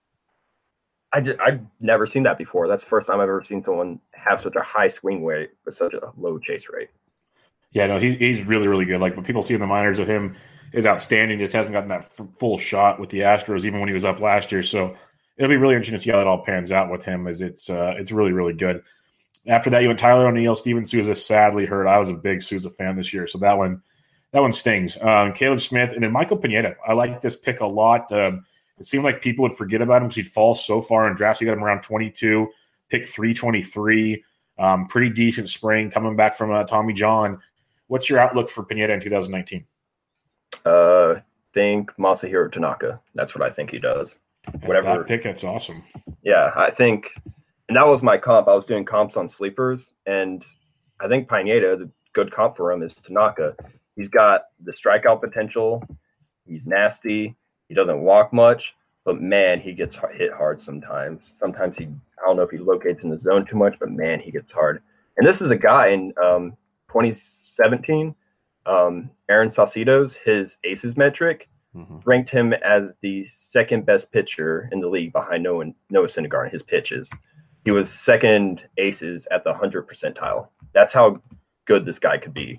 C: I just, I've never seen that before. That's the first time I've ever seen someone have such a high swing rate with such a low chase rate.
B: Yeah, no, he, he's really, really good. Like what people see in the minors of him is outstanding. Just hasn't gotten that f- full shot with the Astros, even when he was up last year. So it'll be really interesting to see how it all pans out with him. As it's, uh, it's really, really good. After that, you went Tyler O'Neill, Steven Souza sadly hurt. I was a big Souza fan this year, so that one, that one stings. Um, Caleb Smith, and then Michael Pineda. I like this pick a lot. Um, it seemed like people would forget about him because he'd fall so far in drafts. You got him around twenty-two, pick three twenty-three. Um, pretty decent spring coming back from uh, Tommy John. What's your outlook for Pineda in two thousand nineteen?
C: Uh, think Masahiro Tanaka. That's what I think he does.
B: At
C: Whatever
B: that pick, that's awesome.
C: Yeah, I think, and that was my comp. I was doing comps on sleepers, and I think Pineda, the good comp for him is Tanaka. He's got the strikeout potential. He's nasty. He doesn't walk much, but man, he gets hit hard sometimes. Sometimes he, I don't know if he locates in the zone too much, but man, he gets hard. And this is a guy in um, twenty seventeen, um, Aaron Saucedo's, his aces metric, mm-hmm. ranked him as the second best pitcher in the league behind Noah, Noah Syndergaard in his pitches. He was second aces at the one hundred percentile. That's how good this guy could be.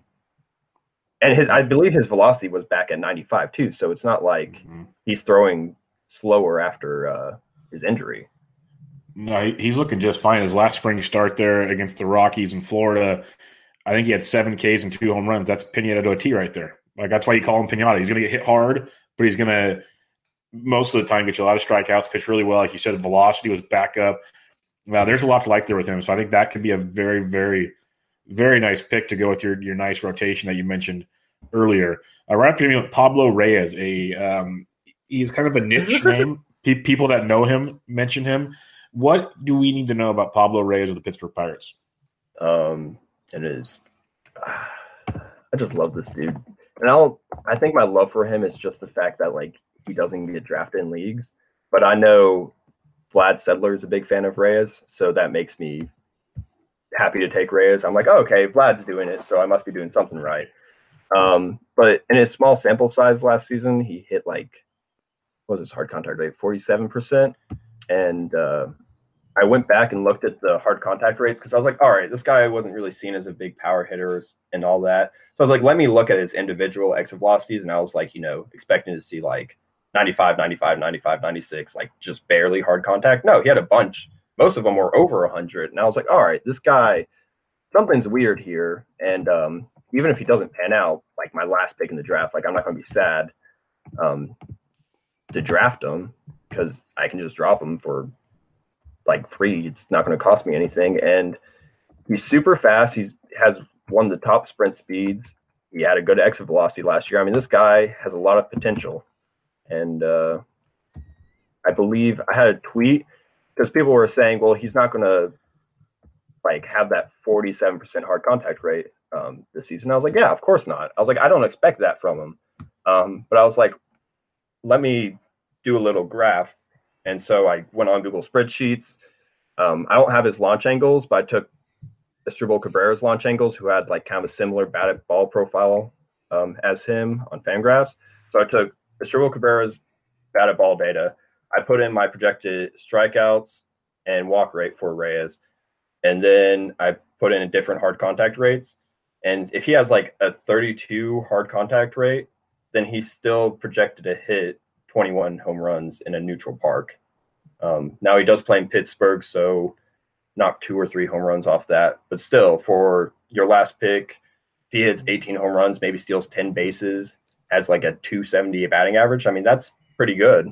C: And his, I believe his velocity was back at ninety-five too, so it's not like mm-hmm. he's throwing slower after uh, his injury.
B: No, he's looking just fine. His last spring start there against the Rockies in Florida, I think he had seven Ks and two home runs. That's Pineda to a T right there. Like that's why you call him Pinata. He's going to get hit hard, but he's going to most of the time get you a lot of strikeouts, pitch really well. Like you said, velocity was back up. Now, there's a lot to like there with him. So I think that could be a very, very, very nice pick to go with your your nice rotation that you mentioned earlier. Uh, right after him, Pablo Reyes, a um, he's kind of a niche name. Pe- people that know him mention him. What do we need to know about Pablo Reyes of the Pittsburgh Pirates?
C: Um, it is. I just love this dude, and I'll. I think my love for him is just the fact that like he doesn't get drafted in leagues, but I know Vlad Sedler is a big fan of Reyes, so that makes me happy to take Reyes. I'm like, oh, okay, Vlad's doing it, so I must be doing something right. Um, but in his small sample size last season, he hit like, what was his hard contact rate? forty-seven percent. And uh, I went back and looked at the hard contact rates because I was like, all right, this guy wasn't really seen as a big power hitter and all that. So I was like, let me look at his individual exit velocities. And I was like, you know, expecting to see like ninety-five, ninety-five, ninety-five, ninety-six, like just barely hard contact. No, he had a bunch. Most of them were over one hundred. And I was like, all right, this guy, something's weird here. And um, even if he doesn't pan out, like my last pick in the draft, like I'm not going to be sad um, to draft him because I can just drop him for like free. It's not going to cost me anything. And he's super fast. He's has one of the top sprint speeds. He had a good exit velocity last year. I mean, this guy has a lot of potential. And uh, I believe I had a tweet because people were saying, well, he's not going to like have that forty-seven percent hard contact rate um, this season. I was like, yeah, of course not. I was like, I don't expect that from him. Um, but I was like, let me do a little graph. And so I went on Google spreadsheets. Um, I don't have his launch angles, but I took Asdrubal Cabrera's launch angles, who had like kind of a similar batted ball profile um, as him on Fangraphs. So I took Asdrubal Cabrera's batted ball data. I put in my projected strikeouts and walk rate for Reyes. And then I put in a different hard contact rates. And if he has like a thirty-two hard contact rate, then he's still projected to hit twenty-one home runs in a neutral park. Um, now he does play in Pittsburgh, so knock two or three home runs off that. But still, for your last pick, if he hits eighteen home runs, maybe steals ten bases, has like a two seventy batting average. I mean, that's pretty good.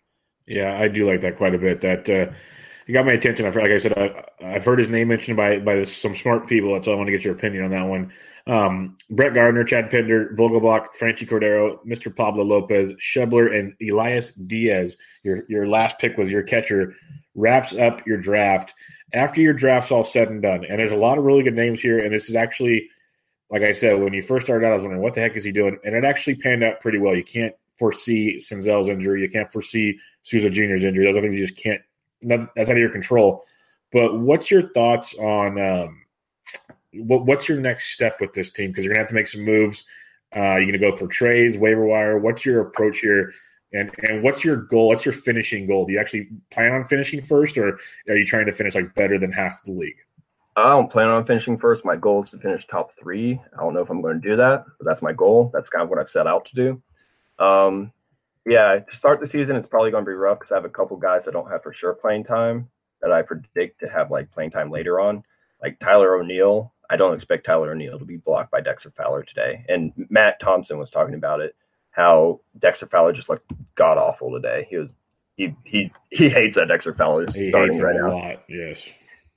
B: Yeah, I do like that quite a bit. That uh, you got my attention. Like I said, I, I've heard his name mentioned by by this, some smart people. That's why I want to get your opinion on that one. Um, Brett Gardner, Chad Pinder, Vogelbach, Franchi Cordero, Mister Pablo Lopez, Schebler, and Elias Diaz. Your your last pick was your catcher. Wraps up your draft. After your draft's all said and done, and there's a lot of really good names here, and this is actually, like I said, when you first started out, I was wondering, what the heck is he doing? And it actually panned out pretty well. You can't foresee Senzel's injury. You can't foresee Souza Junior's injury. Those are things you just can't – that's out of your control. But what's your thoughts on um, what, what's your next step with this team? Because you're going to have to make some moves. Uh, you're going to go for trades, waiver wire. What's your approach here? And and what's your goal? What's your finishing goal? Do you actually plan on finishing first, or are you trying to finish like better than half the league?
C: I don't plan on finishing first. My goal is to finish top three. I don't know if I'm going to do that, but that's my goal. That's kind of what I've set out to do. Um, yeah, to start the season, it's probably going to be rough because I have a couple guys that don't have for sure playing time that I predict to have like playing time later on. Like Tyler O'Neill. I don't expect Tyler O'Neill to be blocked by Dexter Fowler today. And Matt Thompson was talking about it, how Dexter Fowler just looked god awful today. He was he he he hates that Dexter Fowler is
B: he
C: starting
B: hates
C: right
B: him a
C: now.
B: lot, yes.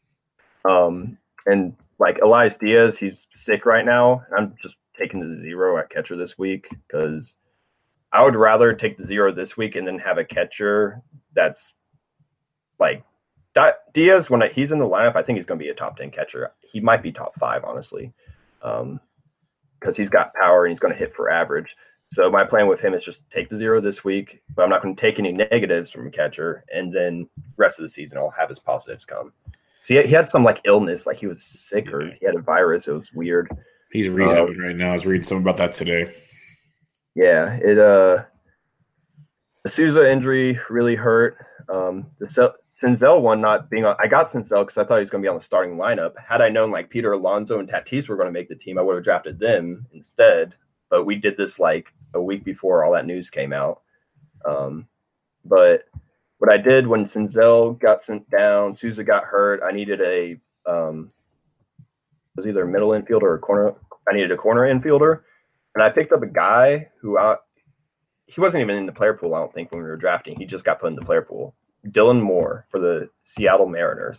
C: Um, and like Elias Diaz, he's sick right now. I'm just taking the zero at catcher this week because I would rather take the zero this week and then have a catcher that's like Diaz. When he's in the lineup, I think he's going to be a top ten catcher. He might be top five, honestly, um, because he's got power and he's going to hit for average. So my plan with him is just take the zero this week, but I'm not going to take any negatives from a catcher, and then rest of the season I'll have his positives come. So he, he had some like illness, like he was sick or he had a virus. It was weird.
B: He's rehabbing
C: um,
B: right now. I was reading something about that today.
C: Yeah, it uh, the Souza injury really hurt. Um, the Senzel one not being on, I got Senzel because I thought he was going to be on the starting lineup. Had I known like Peter Alonso and Tatis were going to make the team, I would have drafted them instead. But we did this like a week before all that news came out. Um, but what I did when Senzel got sent down, Souza got hurt, I needed a um, it was either a middle infielder or a corner. I needed a corner infielder, and I picked up a guy who I, he wasn't even in the player pool. I don't think when we were drafting, he just got put in the player pool. Dylan Moore for the Seattle Mariners,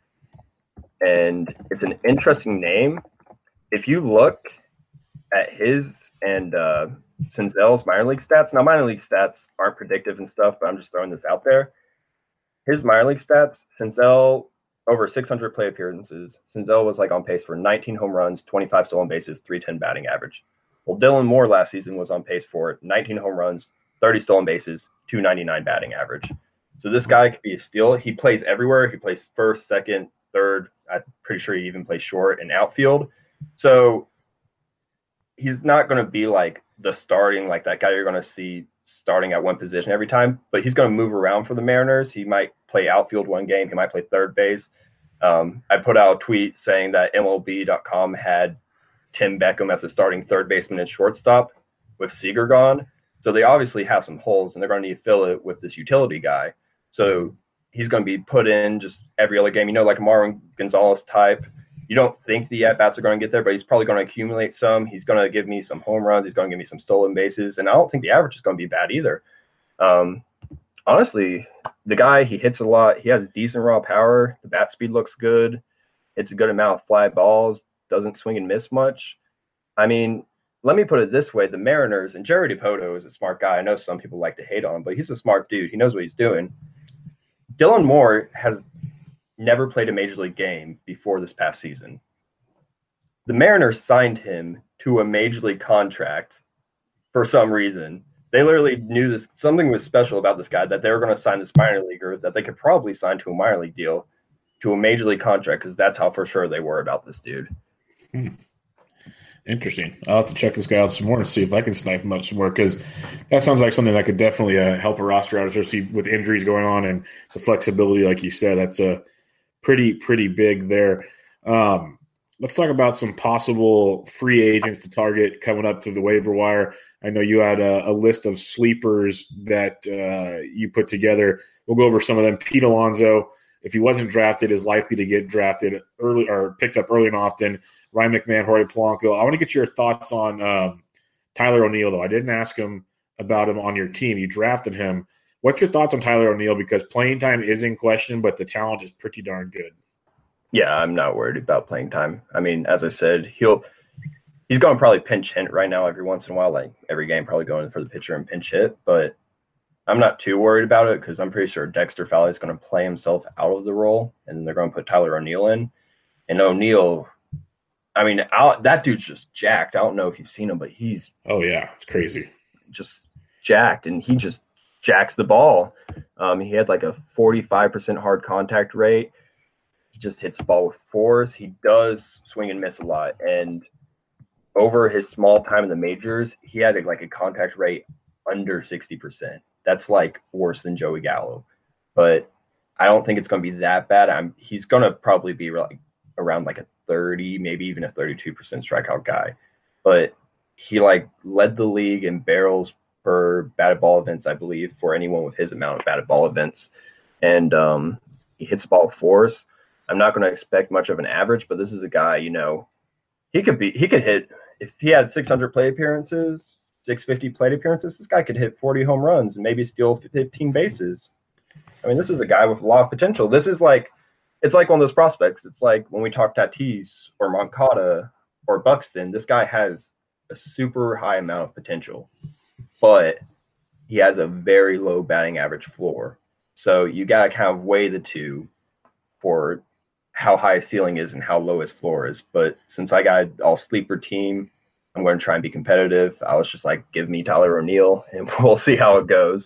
C: and it's an interesting name. If you look at his and uh, Senzel's minor league stats. Now, minor league stats aren't predictive and stuff, but I'm just throwing this out there. His minor league stats, Senzel, over six hundred play appearances. Senzel was like on pace for nineteen home runs, twenty-five stolen bases, three ten batting average. Well, Dylan Moore last season was on pace for nineteen home runs, thirty stolen bases, two ninety-nine batting average. So this guy could be a steal. He plays everywhere. He plays first, second, third. I'm pretty sure he even plays short and outfield. So he's not going to be like the starting, like that guy you're going to see starting at one position every time, but he's going to move around for the Mariners. He might play outfield one game. He might play third base. Um, I put out a tweet saying that M L B dot com had Tim Beckham as the starting third baseman and shortstop with Seager gone. So they obviously have some holes, and they're going to need to fill it with this utility guy. So he's going to be put in just every other game, you know, like a Marwin Gonzalez type. You don't think the at-bats are going to get there, but he's probably going to accumulate some. He's going to give me some home runs. He's going to give me some stolen bases. And I don't think the average is going to be bad either. Um, honestly, the guy, he hits a lot. He has decent raw power. The bat speed looks good. It's a good amount of fly balls. Doesn't swing and miss much. I mean, let me put it this way. The Mariners, and Jerry DiPoto is a smart guy. I know some people like to hate on him, but he's a smart dude. He knows what he's doing. Dylan Moore has never played a major league game before this past season. The Mariners signed him to a major league contract for some reason. They literally knew this something was special about this guy, that they were going to sign this minor leaguer that they could probably sign to a minor league deal to a major league contract, because that's how for sure they were about this dude.
B: Hmm. Interesting. I'll have to check this guy out some more and see if I can snipe him up some more, because that sounds like something that could definitely uh, help a roster out, especially with injuries going on and the flexibility, like you said. That's a uh, pretty, pretty big there. Um, let's talk about some possible free agents to target coming up through the waiver wire. I know you had a, a list of sleepers that uh, you put together. We'll go over some of them. Pete Alonso, if he wasn't drafted, is likely to get drafted early or picked up early and often. Ryan McMahon, Jorge Polanco. I want to get your thoughts on um, Tyler O'Neill, though. I didn't ask him about him on your team. You drafted him. What's your thoughts on Tyler O'Neill? Because playing time is in question, but the talent is pretty darn good.
C: Yeah, I'm not worried about playing time. I mean, as I said, he'll he's going to probably pinch hit right now every once in a while, like every game, probably going for the pitcher and pinch hit. But I'm not too worried about it, because I'm pretty sure Dexter Fowler is going to play himself out of the role, and they're going to put Tyler O'Neill in. And O'Neill, I mean, I'll, that dude's just jacked. I don't know if you've seen him, but he's
B: oh yeah, it's crazy,
C: just jacked, and he just jacks the ball. Um, he had like a forty-five percent hard contact rate. He just hits the ball with force. He does swing and miss a lot, and over his small time in the majors, he had a, like a contact rate under sixty percent. That's like worse than Joey Gallo, but I don't think it's going to be that bad. I'm he's going to probably be like around like a thirty, maybe even a thirty-two percent strikeout guy. But he like led the league in barrels per batted ball events, I believe, for anyone with his amount of batted ball events. And um, he hits the ball with force. I'm not going to expect much of an average, but this is a guy, you know, he could be, he could hit, if he had six hundred plate appearances, six hundred fifty plate appearances, this guy could hit forty home runs and maybe steal fifteen bases. I mean, this is a guy with a lot of potential. This is like, it's like one of those prospects. It's like when we talk Tatis or Moncada or Buxton, this guy has a super high amount of potential, but he has a very low batting average floor. So you got to kind of weigh the two for how high his ceiling is and how low his floor is. But since I got an all sleeper team, I'm going to try and be competitive. I was just like, give me Tyler O'Neill, and we'll see how it goes.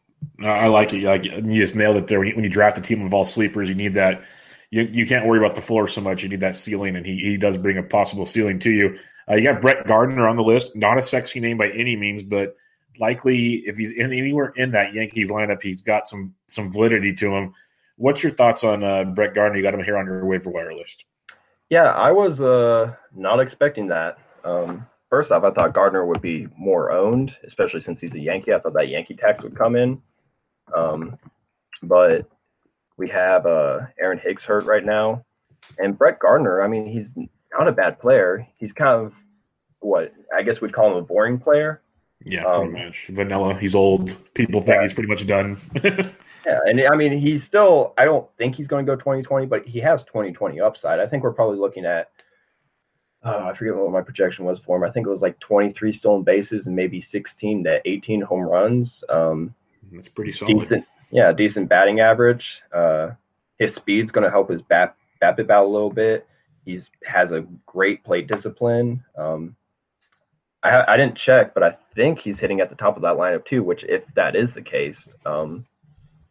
B: I like it. Like, you just nailed it there. When you, when you draft a team of all sleepers, you need that. You you can't worry about the floor so much. You need that ceiling, and he he does bring a possible ceiling to you. Uh, you got Brett Gardner on the list. Not a sexy name by any means, but likely if he's in anywhere in that Yankees lineup, he's got some some validity to him. What's your thoughts on uh, Brett Gardner? You got him here on your waiver wire list.
C: Yeah, I was uh, not expecting that. Um, first off, I thought Gardner would be more owned, especially since he's a Yankee. I thought that Yankee tax would come in. Um, but we have uh, Aaron Hicks hurt right now. And Brett Gardner, I mean, he's not a bad player. He's kind of what I guess we'd call him a boring player.
B: Yeah,
C: um,
B: pretty much. Vanilla. He's old. People think yeah. he's pretty much done.
C: Yeah, and I mean, he's still – I don't think he's going to go twenty twenty, but he has twenty twenty upside. I think we're probably looking at uh, – I forget what my projection was for him. I think it was like twenty-three stolen bases and maybe sixteen to eighteen home runs. Um,
B: That's pretty solid.
C: Decent, yeah, decent batting average. Uh, his speed's going to help his bat, bat bit out a little bit. He has a great plate discipline. Um, I, I didn't check, but I think he's hitting at the top of that lineup too, which if that is the case um, –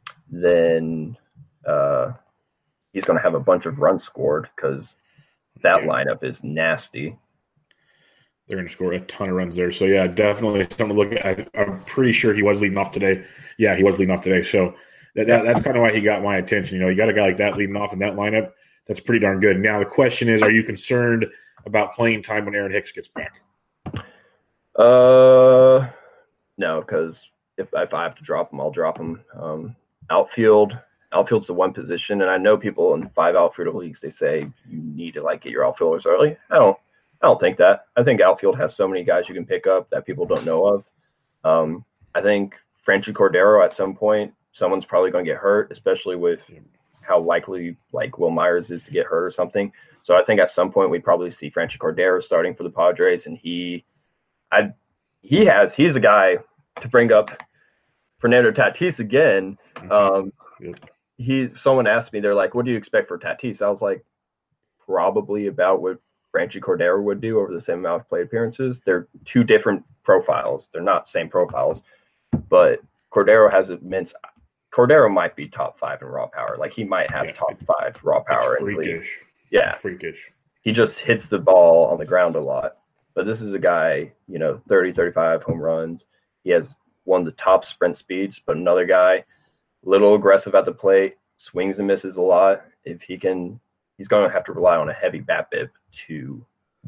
C: then uh, he's going to have a bunch of runs scored because that yeah. lineup is nasty.
B: They're going to score a ton of runs there. So, yeah, definitely something to look at. I, I'm pretty sure he was leading off today. Yeah, he was leading off today. So that, that, that's kind of why he got my attention. You know, you got a guy like that leading off in that lineup. That's pretty darn good. Now, the question is, are you concerned about playing time when Aaron Hicks gets back?
C: Uh, No, because if if I have to drop him, I'll drop him. Um, outfield, outfield's the one position, and I know people in five outfielder leagues they say you need to like get your outfielders early. I don't, I don't think that. I think outfield has so many guys you can pick up that people don't know of. Um, I think Franchy Cordero at some point, someone's probably going to get hurt, especially with how likely like Will Myers is to get hurt or something. So I think at some point we'd probably see Franchy Cordero starting for the Padres, and he, I, he has he's a guy to bring up. Fernando Tatis again. Um, yep. He someone asked me, they're like, "What do you expect for Tatis?" I was like, probably about what Franchy Cordero would do over the same amount of plate appearances. They're two different profiles. They're not same profiles, but Cordero has immense. Cordero might be top five in raw power. Like he might have yeah, top five raw power.
B: It's freakish.
C: Yeah,
B: it's freakish.
C: He just hits the ball on the ground a lot. But this is a guy, you know, thirty, thirty-five home runs. He has one of the top sprint speeds, but another guy, little aggressive at the plate, swings and misses a lot. If he can, he's going to have to rely on a heavy bat bib to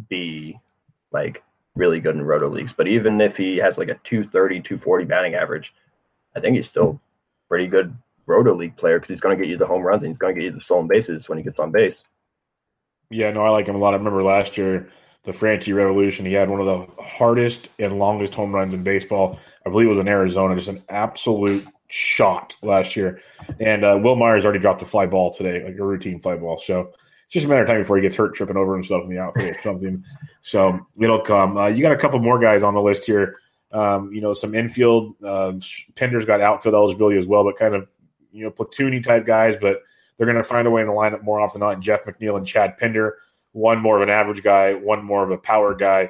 C: be like really good in roto leagues. But even if he has like a two thirty, two forty batting average, I think he's still pretty good roto league player because he's going to get you the home runs and he's going to get you the stolen bases when he gets on base.
B: Yeah, no, I like him a lot. I remember last year, the Franchy Revolution, he had one of the hardest and longest home runs in baseball. I believe it was in Arizona, just an absolute shot last year. And uh, Will Myers already dropped a fly ball today, like a routine fly ball. So it's just a matter of time before he gets hurt tripping over himself in the outfield or something. So it'll come. Uh, you got a couple more guys on the list here. Um, you know, some infield. Uh, Pinder's got outfield eligibility as well, but kind of, you know, platoony type guys, but they're going to find their way in the lineup more often than not. Jeff McNeil and Chad Pinder. One more of an average guy, one more of a power guy.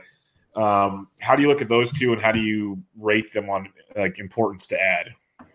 B: Um, how do you look at those two, and how do you rate them on like importance to add?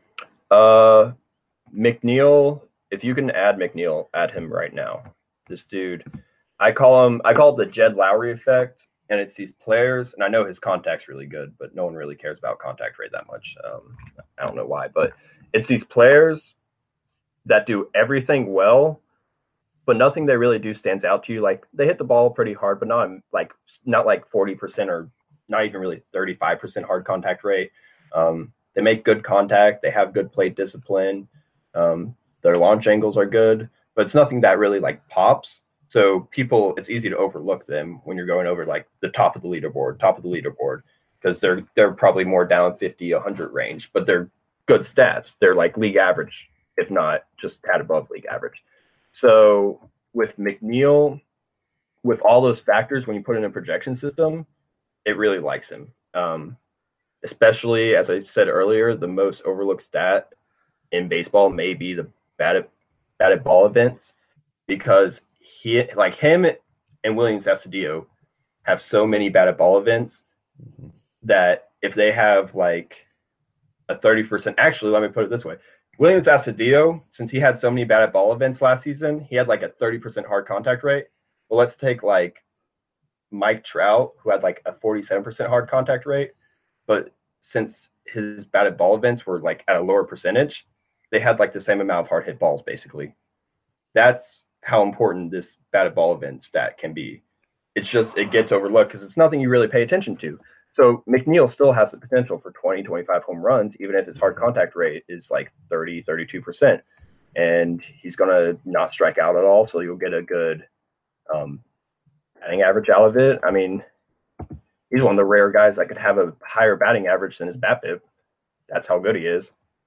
C: Uh, McNeil, if you can add McNeil, add him right now. This dude, I call him, I call it the Jed Lowry effect, and it's these players, and I know his contact's really good, but no one really cares about contact rate that much. Um, I don't know why, but it's these players that do everything well, but nothing they really do stands out to you. Like they hit the ball pretty hard, but not like not like forty percent or not even really thirty-five percent hard contact rate. Um, they make good contact. They have good plate discipline. Um, their launch angles are good, but it's nothing that really like pops. So people, it's easy to overlook them when you're going over like the top of the leaderboard, top of the leaderboard, because they're they're probably more down fifty, one hundred range, but they're good stats. They're like league average, if not just tad above league average. So with McNeil, with all those factors, when you put in a projection system, it really likes him. Um, especially, as I said earlier, the most overlooked stat in baseball may be the batted, batted ball events, because he, like him and Williams Astudillo have so many batted ball events that if they have like a thirty percent, actually, let me put it this way. Williams Astudillo, since he had so many batted ball events last season, he had like a thirty percent hard contact rate. Well, let's take like Mike Trout, who had like a forty-seven percent hard contact rate. But since his batted ball events were like at a lower percentage, they had like the same amount of hard hit balls, basically. That's how important this batted ball event stat can be. It's just, it gets overlooked because it's nothing you really pay attention to. So McNeil still has the potential for twenty, twenty-five home runs, even if his hard contact rate is like thirty, thirty-two percent. And he's going to not strike out at all, so you'll get a good um, batting average out of it. I mean, he's one of the rare guys that could have a higher batting average than his BABIP. That's how good he is.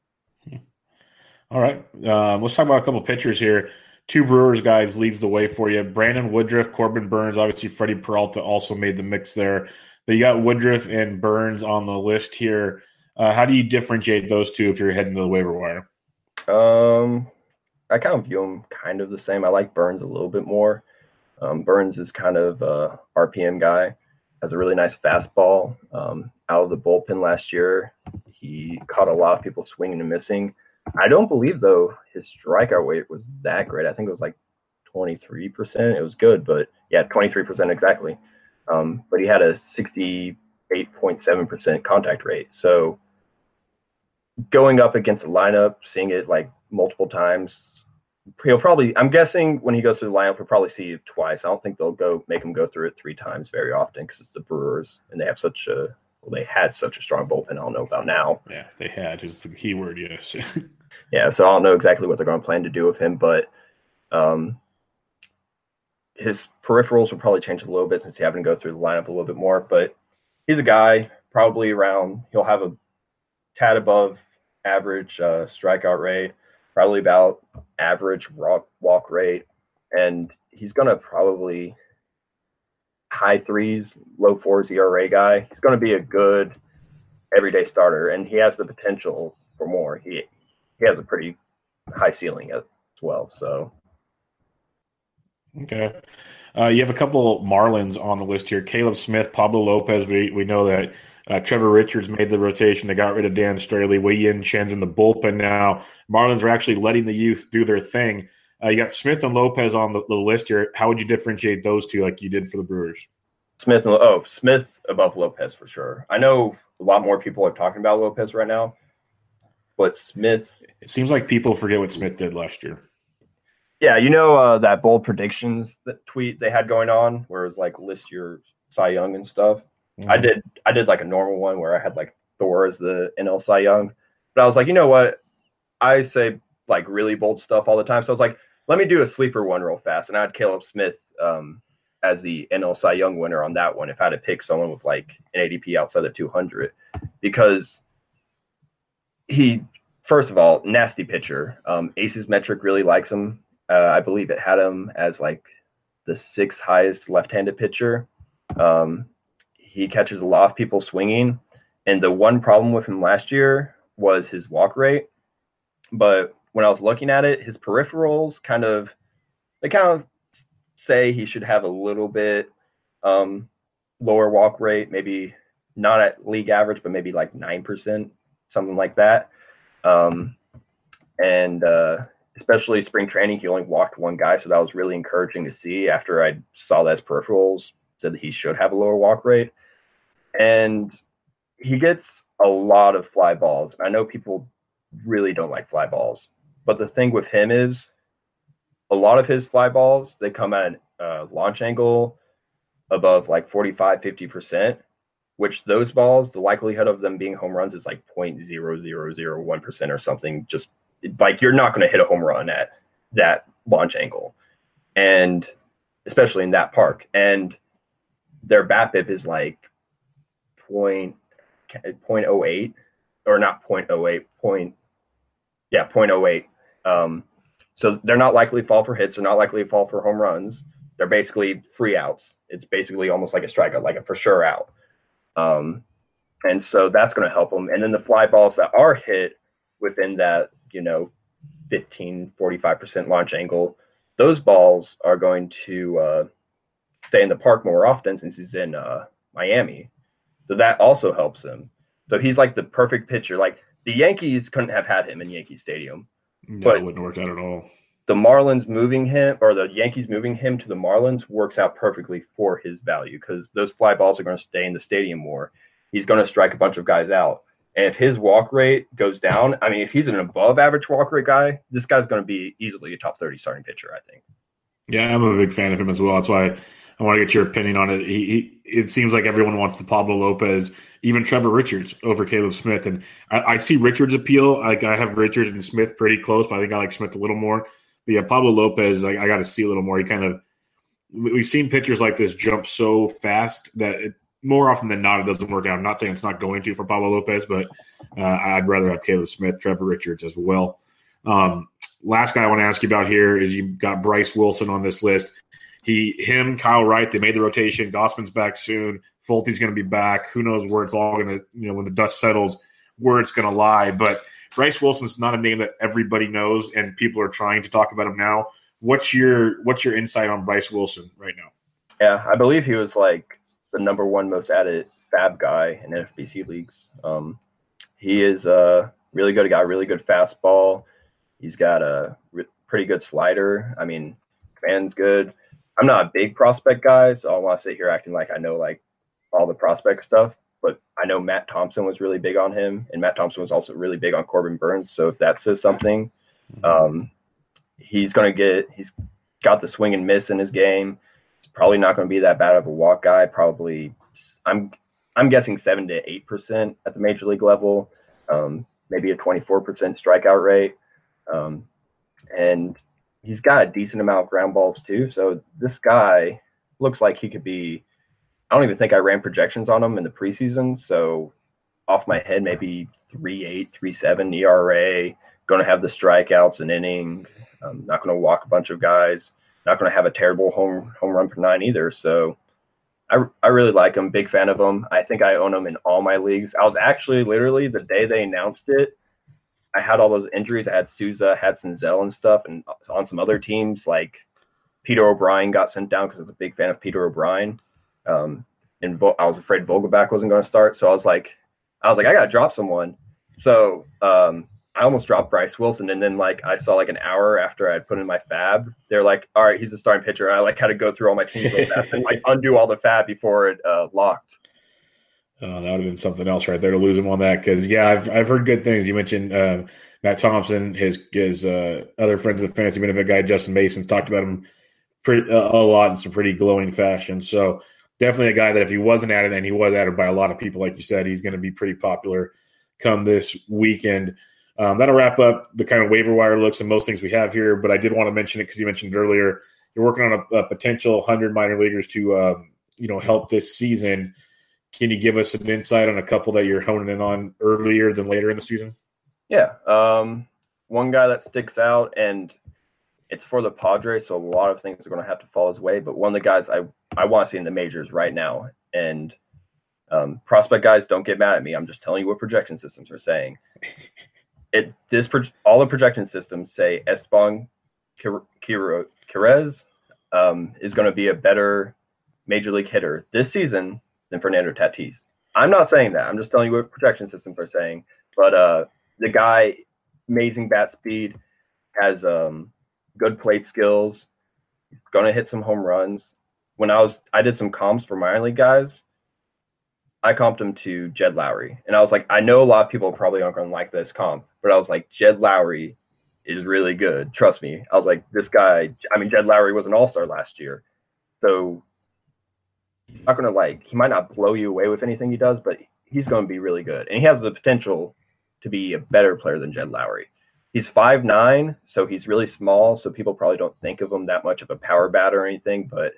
B: All right. Um, let's talk about a couple pitchers here. Two Brewers guys leads the way for you. Brandon Woodruff, Corbin Burns, obviously Freddie Peralta also made the mix there. But you got Woodruff and Burns on the list here. Uh, how do you differentiate those two if you're heading to the waiver wire?
C: Um, I kind of view them kind of the same. I like Burns a little bit more. Um, Burns is kind of a R P M guy, has a really nice fastball. Um, out of the bullpen last year, he caught a lot of people swinging and missing. I don't believe, though, his strikeout rate was that great. I think it was like twenty-three percent. It was good, but yeah, twenty-three percent exactly. Um, but he had a sixty-eight point seven percent contact rate. So going up against the lineup, seeing it like multiple times, he'll probably, I'm guessing when he goes through the lineup, he'll probably see it twice. I don't think they'll go make him go through it three times very often because it's the Brewers and they have such a well, they had such a strong bullpen. I don't know about now.
B: Yeah, they had is the key word. Yes.
C: Yeah, so I don't know exactly what they're going to plan to do with him, but um, his peripherals will probably change a little bit since he's having to go through the lineup a little bit more. But he's a guy probably around. He'll have a tad above average uh, strikeout rate, probably about average walk walk rate, and he's going to probably high threes, low fours E R A guy. He's going to be a good everyday starter, and he has the potential for more. He he has a pretty high ceiling as well. So,
B: okay, uh, you have a couple Marlins on the list here: Caleb Smith, Pablo Lopez. We we know that uh, Trevor Richards made the rotation. They got rid of Dan Straley. Wei-Yin Chen's in the bullpen now. Marlins are actually letting the youth do their thing. Uh, you got Smith and Lopez on the, the list here. How would you differentiate those two, like you did for the Brewers?
C: Smith and oh Smith above Lopez for sure. I know a lot more people are talking about Lopez right now, but Smith.
B: It seems like people forget what Smith did last year.
C: Yeah, you know uh, that bold predictions that tweet they had going on, where it was like list your Cy Young and stuff. Mm-hmm. I did I did like a normal one where I had like Thor as the N L Cy Young, but I was like, you know what? I say like really bold stuff all the time, so I was like, let me do a sleeper one real fast, and I had Caleb Smith um, as the N L Cy Young winner on that one. If I had to pick someone with like an A D P outside of two hundred, because he. First of all, nasty pitcher. Um, Aces Metric really likes him. Uh, I believe it had him as like the sixth highest left-handed pitcher. Um, he catches a lot of people swinging. And the one problem with him last year was his walk rate. But when I was looking at it, his peripherals kind of, they kind of say he should have a little bit um, lower walk rate, maybe not at league average, but maybe like nine percent, something like that. Um, and, uh, especially spring training, he only walked one guy. So that was really encouraging to see after I saw that his peripherals said that he should have a lower walk rate. And he gets a lot of fly balls. I know people really don't like fly balls, but the thing with him is a lot of his fly balls, they come at a uh, launch angle above like forty-five, fifty percent. Which those balls, the likelihood of them being home runs is like zero point zero zero zero one percent or something. Just like you're not going to hit a home run at that launch angle. And especially in that park. And their BABIP is like point, point oh eight or not point oh eight, point, yeah, point oh eight. Um, so they're not likely to fall for hits. They're not likely to fall for home runs. They're basically free outs. It's basically almost like a strikeout, like a for sure out. Um, and so that's going to help them. And then the fly balls that are hit within that, you know, fifteen, forty-five percent launch angle, those balls are going to uh, stay in the park more often since he's in uh, Miami. So that also helps him. So he's like the perfect pitcher. Like the Yankees couldn't have had him in Yankee Stadium.
B: No,
C: but
B: it wouldn't work out at all.
C: The Marlins moving him, or the Yankees moving him to the Marlins, works out perfectly for his value because those fly balls are going to stay in the stadium more. He's going to strike a bunch of guys out. And if his walk rate goes down, I mean, if he's an above average walk rate guy, this guy's going to be easily a top thirty starting pitcher, I think.
B: Yeah, I'm a big fan of him as well. That's why I want to get your opinion on it. He, he, it seems like everyone wants the Pablo Lopez, even Trevor Richards over Caleb Smith. And I, I see Richards' appeal. Like I have Richards and Smith pretty close, but I think I like Smith a little more. But yeah, Pablo Lopez, I, I got to see a little more. He kind of – we've seen pitchers like this jump so fast that it, more often than not it doesn't work out. I'm not saying it's not going to for Pablo Lopez, but uh, I'd rather have Caleb Smith, Trevor Richards as well. Um, last guy I want to ask you about here is you got Bryce Wilson on this list. He, him, Kyle Wright, they made the rotation. Gossman's back soon. Fulton's going to be back. Who knows where it's all going to – you know, when the dust settles, where it's going to lie. But – Bryce Wilson's not a name that everybody knows, and people are trying to talk about him now. What's your what's your insight on Bryce Wilson right now?
C: Yeah, I believe he was like the number one most added fab guy in N F B C leagues. Um, he is uh, really good. He got a really good fastball. He's got a re- pretty good slider. I mean, command's good. I'm not a big prospect guy, so I don't want to sit here acting like I know like all the prospect stuff. But I know Matt Thompson was really big on him, and Matt Thompson was also really big on Corbin Burns. So if that says something, um, he's going to get – he's got the swing and miss in his game. He's probably not going to be that bad of a walk guy. Probably – I'm I'm guessing seven to eight percent at the major league level, um, maybe a twenty-four percent strikeout rate. Um, and he's got a decent amount of ground balls too. So this guy looks like he could be, I don't even think I ran projections on him in the preseason. So off my head, maybe three eight, three seven E R A, going to have the strikeouts an inning, um, not going to walk a bunch of guys, not going to have a terrible home home run per nine either. So I, I really like him, big fan of him. I think I own him in all my leagues. I was actually literally the day they announced it, I had all those injuries. I had Souza, had Senzel and stuff, and on some other teams like Peter O'Brien got sent down because I was a big fan of Peter O'Brien. Um, and Vo- I was afraid Vogelback wasn't going to start, so I was like, I was like, I got to drop someone. So um, I almost dropped Bryce Wilson, and then like I saw like an hour after I had put in my fab, they're like, all right, he's the starting pitcher. And I like had to go through all my teams real fast and like undo all the fab before it uh, locked.
B: Oh, that would have been something else right there to lose him on that. Because yeah, I've I've heard good things. You mentioned uh, Matt Thompson, his his uh, other friends of the fantasy benefit guy, Justin Mason's talked about him pretty uh, a lot in some pretty glowing fashion. So definitely a guy that if he wasn't added, and he was added by a lot of people, like you said, he's going to be pretty popular come this weekend. Um, that'll wrap up the kind of waiver wire looks and most things we have here. But I did want to mention it because you mentioned it earlier. You're working on a, a potential one hundred minor leaguers to um, you know help this season. Can you give us an insight on a couple that you're honing in on earlier than later in the season?
C: Yeah. Um, one guy that sticks out, and it's for the Padres, so a lot of things are going to have to fall his way. But one of the guys I, I want to see in the majors right now, and um, prospect guys, don't get mad at me. I'm just telling you what projection systems are saying. It this all the projection systems say Esteban Quirez um, is going to be a better major league hitter this season than Fernando Tatis. I'm not saying that. I'm just telling you what projection systems are saying. But uh, the guy, amazing bat speed, has um, good plate skills. He's going to hit some home runs. When I was, I did some comps for minor league guys. I comped him to Jed Lowry. And I was like, I know a lot of people probably aren't going to like this comp, but I was like, Jed Lowry is really good. Trust me. I was like, this guy, I mean, Jed Lowry was an all-star last year. So he's not going to like, he might not blow you away with anything he does, but he's going to be really good. And he has the potential to be a better player than Jed Lowry. He's five nine, so he's really small, so people probably don't think of him that much of a power batter or anything, but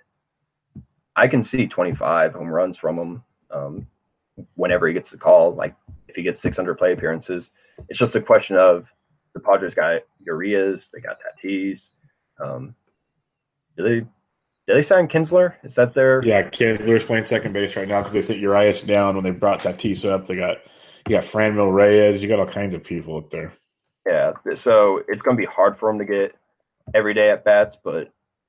C: I can see twenty-five home runs from him um, whenever he gets the call, like if he gets six hundred play appearances. It's just a question of the Padres got Urias, they got Tatis. Um, do they Did they sign Kinsler? Is that their?
B: Yeah, Kinsler's playing second base right now because they sent Urias down when they brought Tatis up. They got you got Franmil Reyes. You got all kinds of people up there.
C: Yeah, so it's going to be hard for him to get everyday at bats. But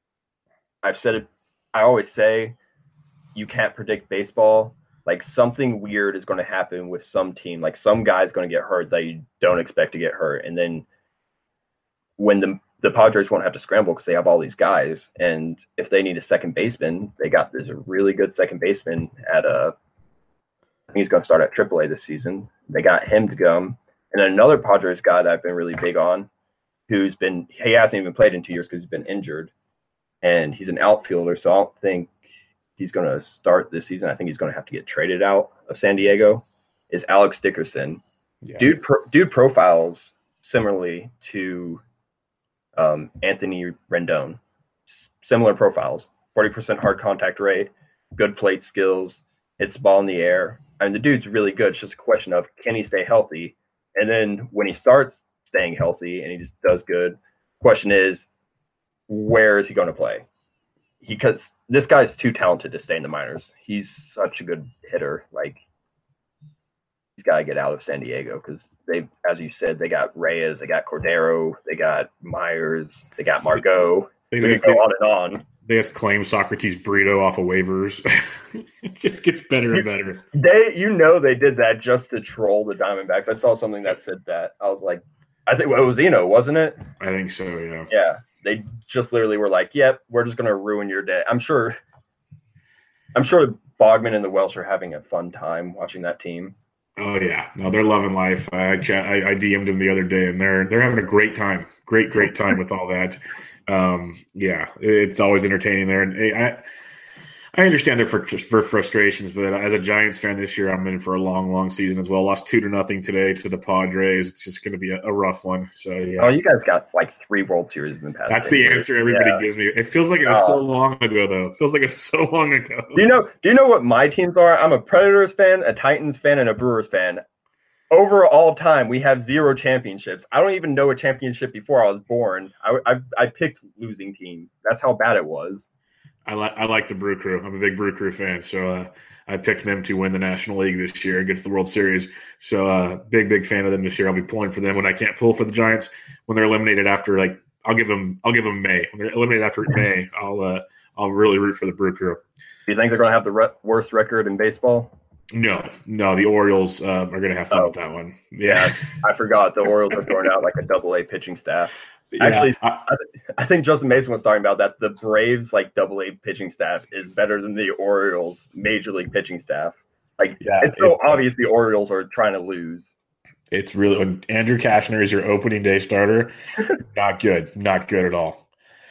C: I've said it. I always say you can't predict baseball. Like something weird is going to happen with some team. Like some guy's going to get hurt that you don't expect to get hurt, and then when the the Padres won't have to scramble because they have all these guys. And if they need a second baseman, they got this really good second baseman at a, I think he's going to start at triple A this season. They got him to come. And then another Padres guy that I've been really big on, who's been, he hasn't even played in two years because he's been injured. And he's an outfielder, so I don't think he's going to start this season. I think he's going to have to get traded out of San Diego, is Alex Dickerson. Yeah. Dude, pro, dude profiles similarly to Um, Anthony Rendon, similar profiles, forty percent hard contact rate, good plate skills, hits the ball in the air. I mean, the dude's really good. It's just a question of can he stay healthy? And then when he starts staying healthy and he just does good, question is, where is he going to play? Because this guy's too talented to stay in the minors. He's such a good hitter. Like, he's got to get out of San Diego because they, as you said, they got Reyes, they got Cordero, they got Myers, they got Margot. They, they, they go on and on.
B: They just claim Socrates burrito off of waivers. It just gets better and better.
C: They, you know, they did that just to troll the Diamondbacks. I saw something that said that. I was like, I think well, it was Eno, wasn't it?
B: I think so. Yeah.
C: Yeah. They just literally were like, "Yep, we're just going to ruin your day." I'm sure. I'm sure Bogman and the Welsh are having a fun time watching that team.
B: Oh yeah, no, they're loving life. I, I I D M'd them the other day, and they're they're having a great time, great great time with all that. Um, yeah, it's always entertaining there, and I I understand their for, for frustrations, but as a Giants fan this year, I'm in for a long, long season as well. Lost two to nothing today to the Padres. It's just going to be a, a rough one. So yeah.
C: Oh, you guys got like three World Series in the past.
B: That's the
C: years.
B: answer everybody
C: yeah.
B: gives me. It feels like it was
C: uh,
B: so long ago, though. It feels like it was so long ago.
C: Do you know? Do you know what my teams are? I'm a Predators fan, a Titans fan, and a Brewers fan. Over all time, we have zero championships. I don't even know a championship before I was born. I I, I picked losing teams. That's how bad it was.
B: I like I like the Brew Crew. I'm a big Brew Crew fan, so uh, I picked them to win the National League this year and get to the World Series. So uh, big big fan of them this year. I'll be pulling for them when I can't pull for the Giants when they're eliminated after like I'll give them I'll give them May when they're eliminated after May. I'll uh, I'll really root for the Brew Crew.
C: Do you think they're going to have the re- worst record in baseball?
B: No, no, the Orioles uh, are going to have fun
C: oh.
B: with that one. Yeah,
C: I forgot the Orioles are throwing out like a double A pitching staff.
B: Yeah,
C: Actually,
B: I,
C: I, I think Justin Mason was talking about that. The Braves like double A pitching staff is better than the Orioles major league pitching staff. Like
B: yeah,
C: it's so
B: it,
C: obvious the Orioles are trying to lose.
B: It's really when Andrew Kashner is your opening day starter, not good, not good at all.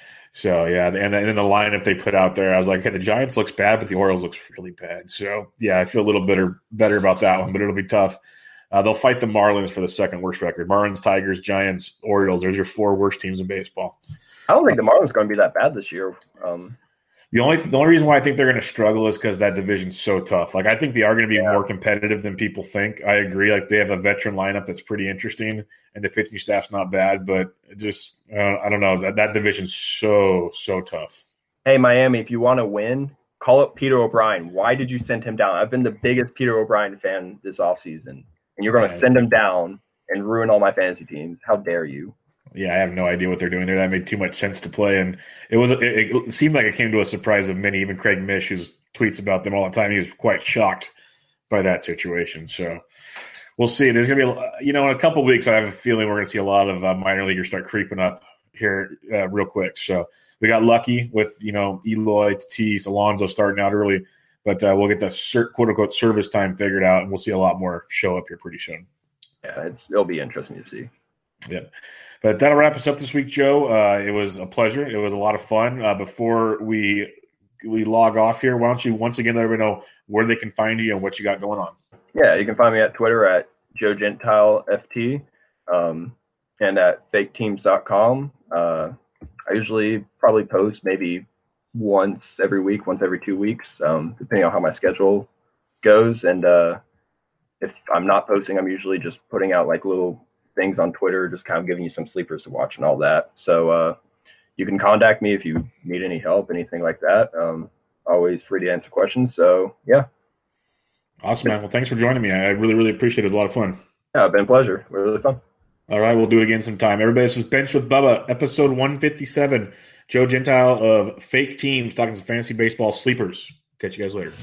B: So yeah, and, and then the lineup they put out there, I was like, hey, the Giants looks bad, but the Orioles looks really bad. So yeah, I feel a little better better about that one, but it'll be tough. Uh, they'll fight the Marlins for the second worst record. Marlins, Tigers, Giants, Orioles. There's your four worst teams in baseball.
C: I don't think the Marlins are going to be that bad this year. Um,
B: the only the only reason why I think they're going to struggle is because that division's so tough. Like I think they are going to be
C: yeah.
B: more competitive than people think. I agree. Like they have a veteran lineup that's pretty interesting, and the pitching staff's not bad. But just uh, I don't know that that division's so so tough.
C: Hey Miami, if you want to win, call up Peter O'Brien. Why did you send him down? I've been the biggest Peter O'Brien fan this offseason. And you're going to send them down and ruin all my fantasy teams. How dare you?
B: Yeah, I have no idea what they're doing there. That made too much sense to play. And it was it, it seemed like it came to a surprise of many. Even Craig Mish, who tweets about them all the time, he was quite shocked by that situation. So we'll see. There's going to be, a, you know, in a couple of weeks, I have a feeling we're going to see a lot of uh, minor leaguers start creeping up here uh, real quick. So we got lucky with, you know, Eloy, Tatis, Alonso starting out early. But uh, we'll get the cert, quote-unquote service time figured out, and we'll see a lot more show up here pretty soon.
C: Yeah, it's, it'll be interesting to see.
B: Yeah. But that'll wrap us up this week, Joe. Uh, it was a pleasure. It was a lot of fun. Uh, before we we log off here, why don't you once again let everybody know where they can find you and what you got going on?
C: Yeah, you can find me at Twitter at Joe Gentile F T um, and at fake teams dot com. Uh, I usually probably post maybe once every week, once every two weeks, um, depending on how my schedule goes. And uh, if I'm not posting, I'm usually just putting out like little things on Twitter, just kind of giving you some sleepers to watch and all that. So uh, you can contact me if you need any help, anything like that. Um, always free to answer questions. So yeah.
B: Awesome, man. Well, thanks for joining me. I really, really appreciate it. It was a lot of fun.
C: Yeah, it's been a pleasure. Really fun.
B: All right, we'll do it again sometime. Everybody, this is Bench with Bubba, episode one fifty-seven. Joe Gentile of Fake Teams talking some fantasy baseball sleepers. Catch you guys later.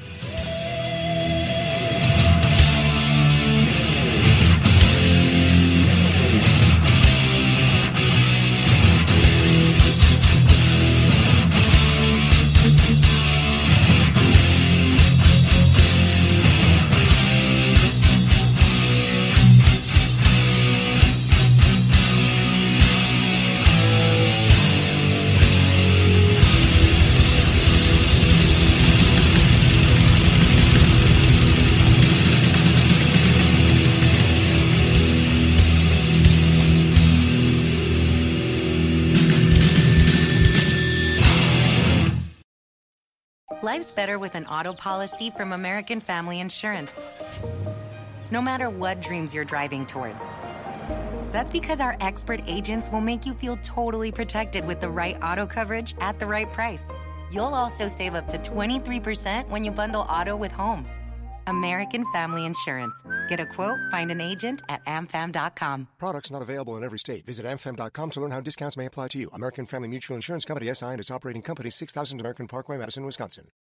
D: Life's better with an auto policy from American Family Insurance. No matter what dreams you're driving towards. That's because our expert agents will make you feel totally protected with the right auto coverage at the right price. You'll also save up to twenty-three percent when you bundle auto with home. American Family Insurance. Get a quote, find an agent at a m fam dot com.
E: Products not available in every state. Visit a m fam dot com to learn how discounts may apply to you. American Family Mutual Insurance Company, S I and its operating company, six thousand American Parkway, Madison, Wisconsin.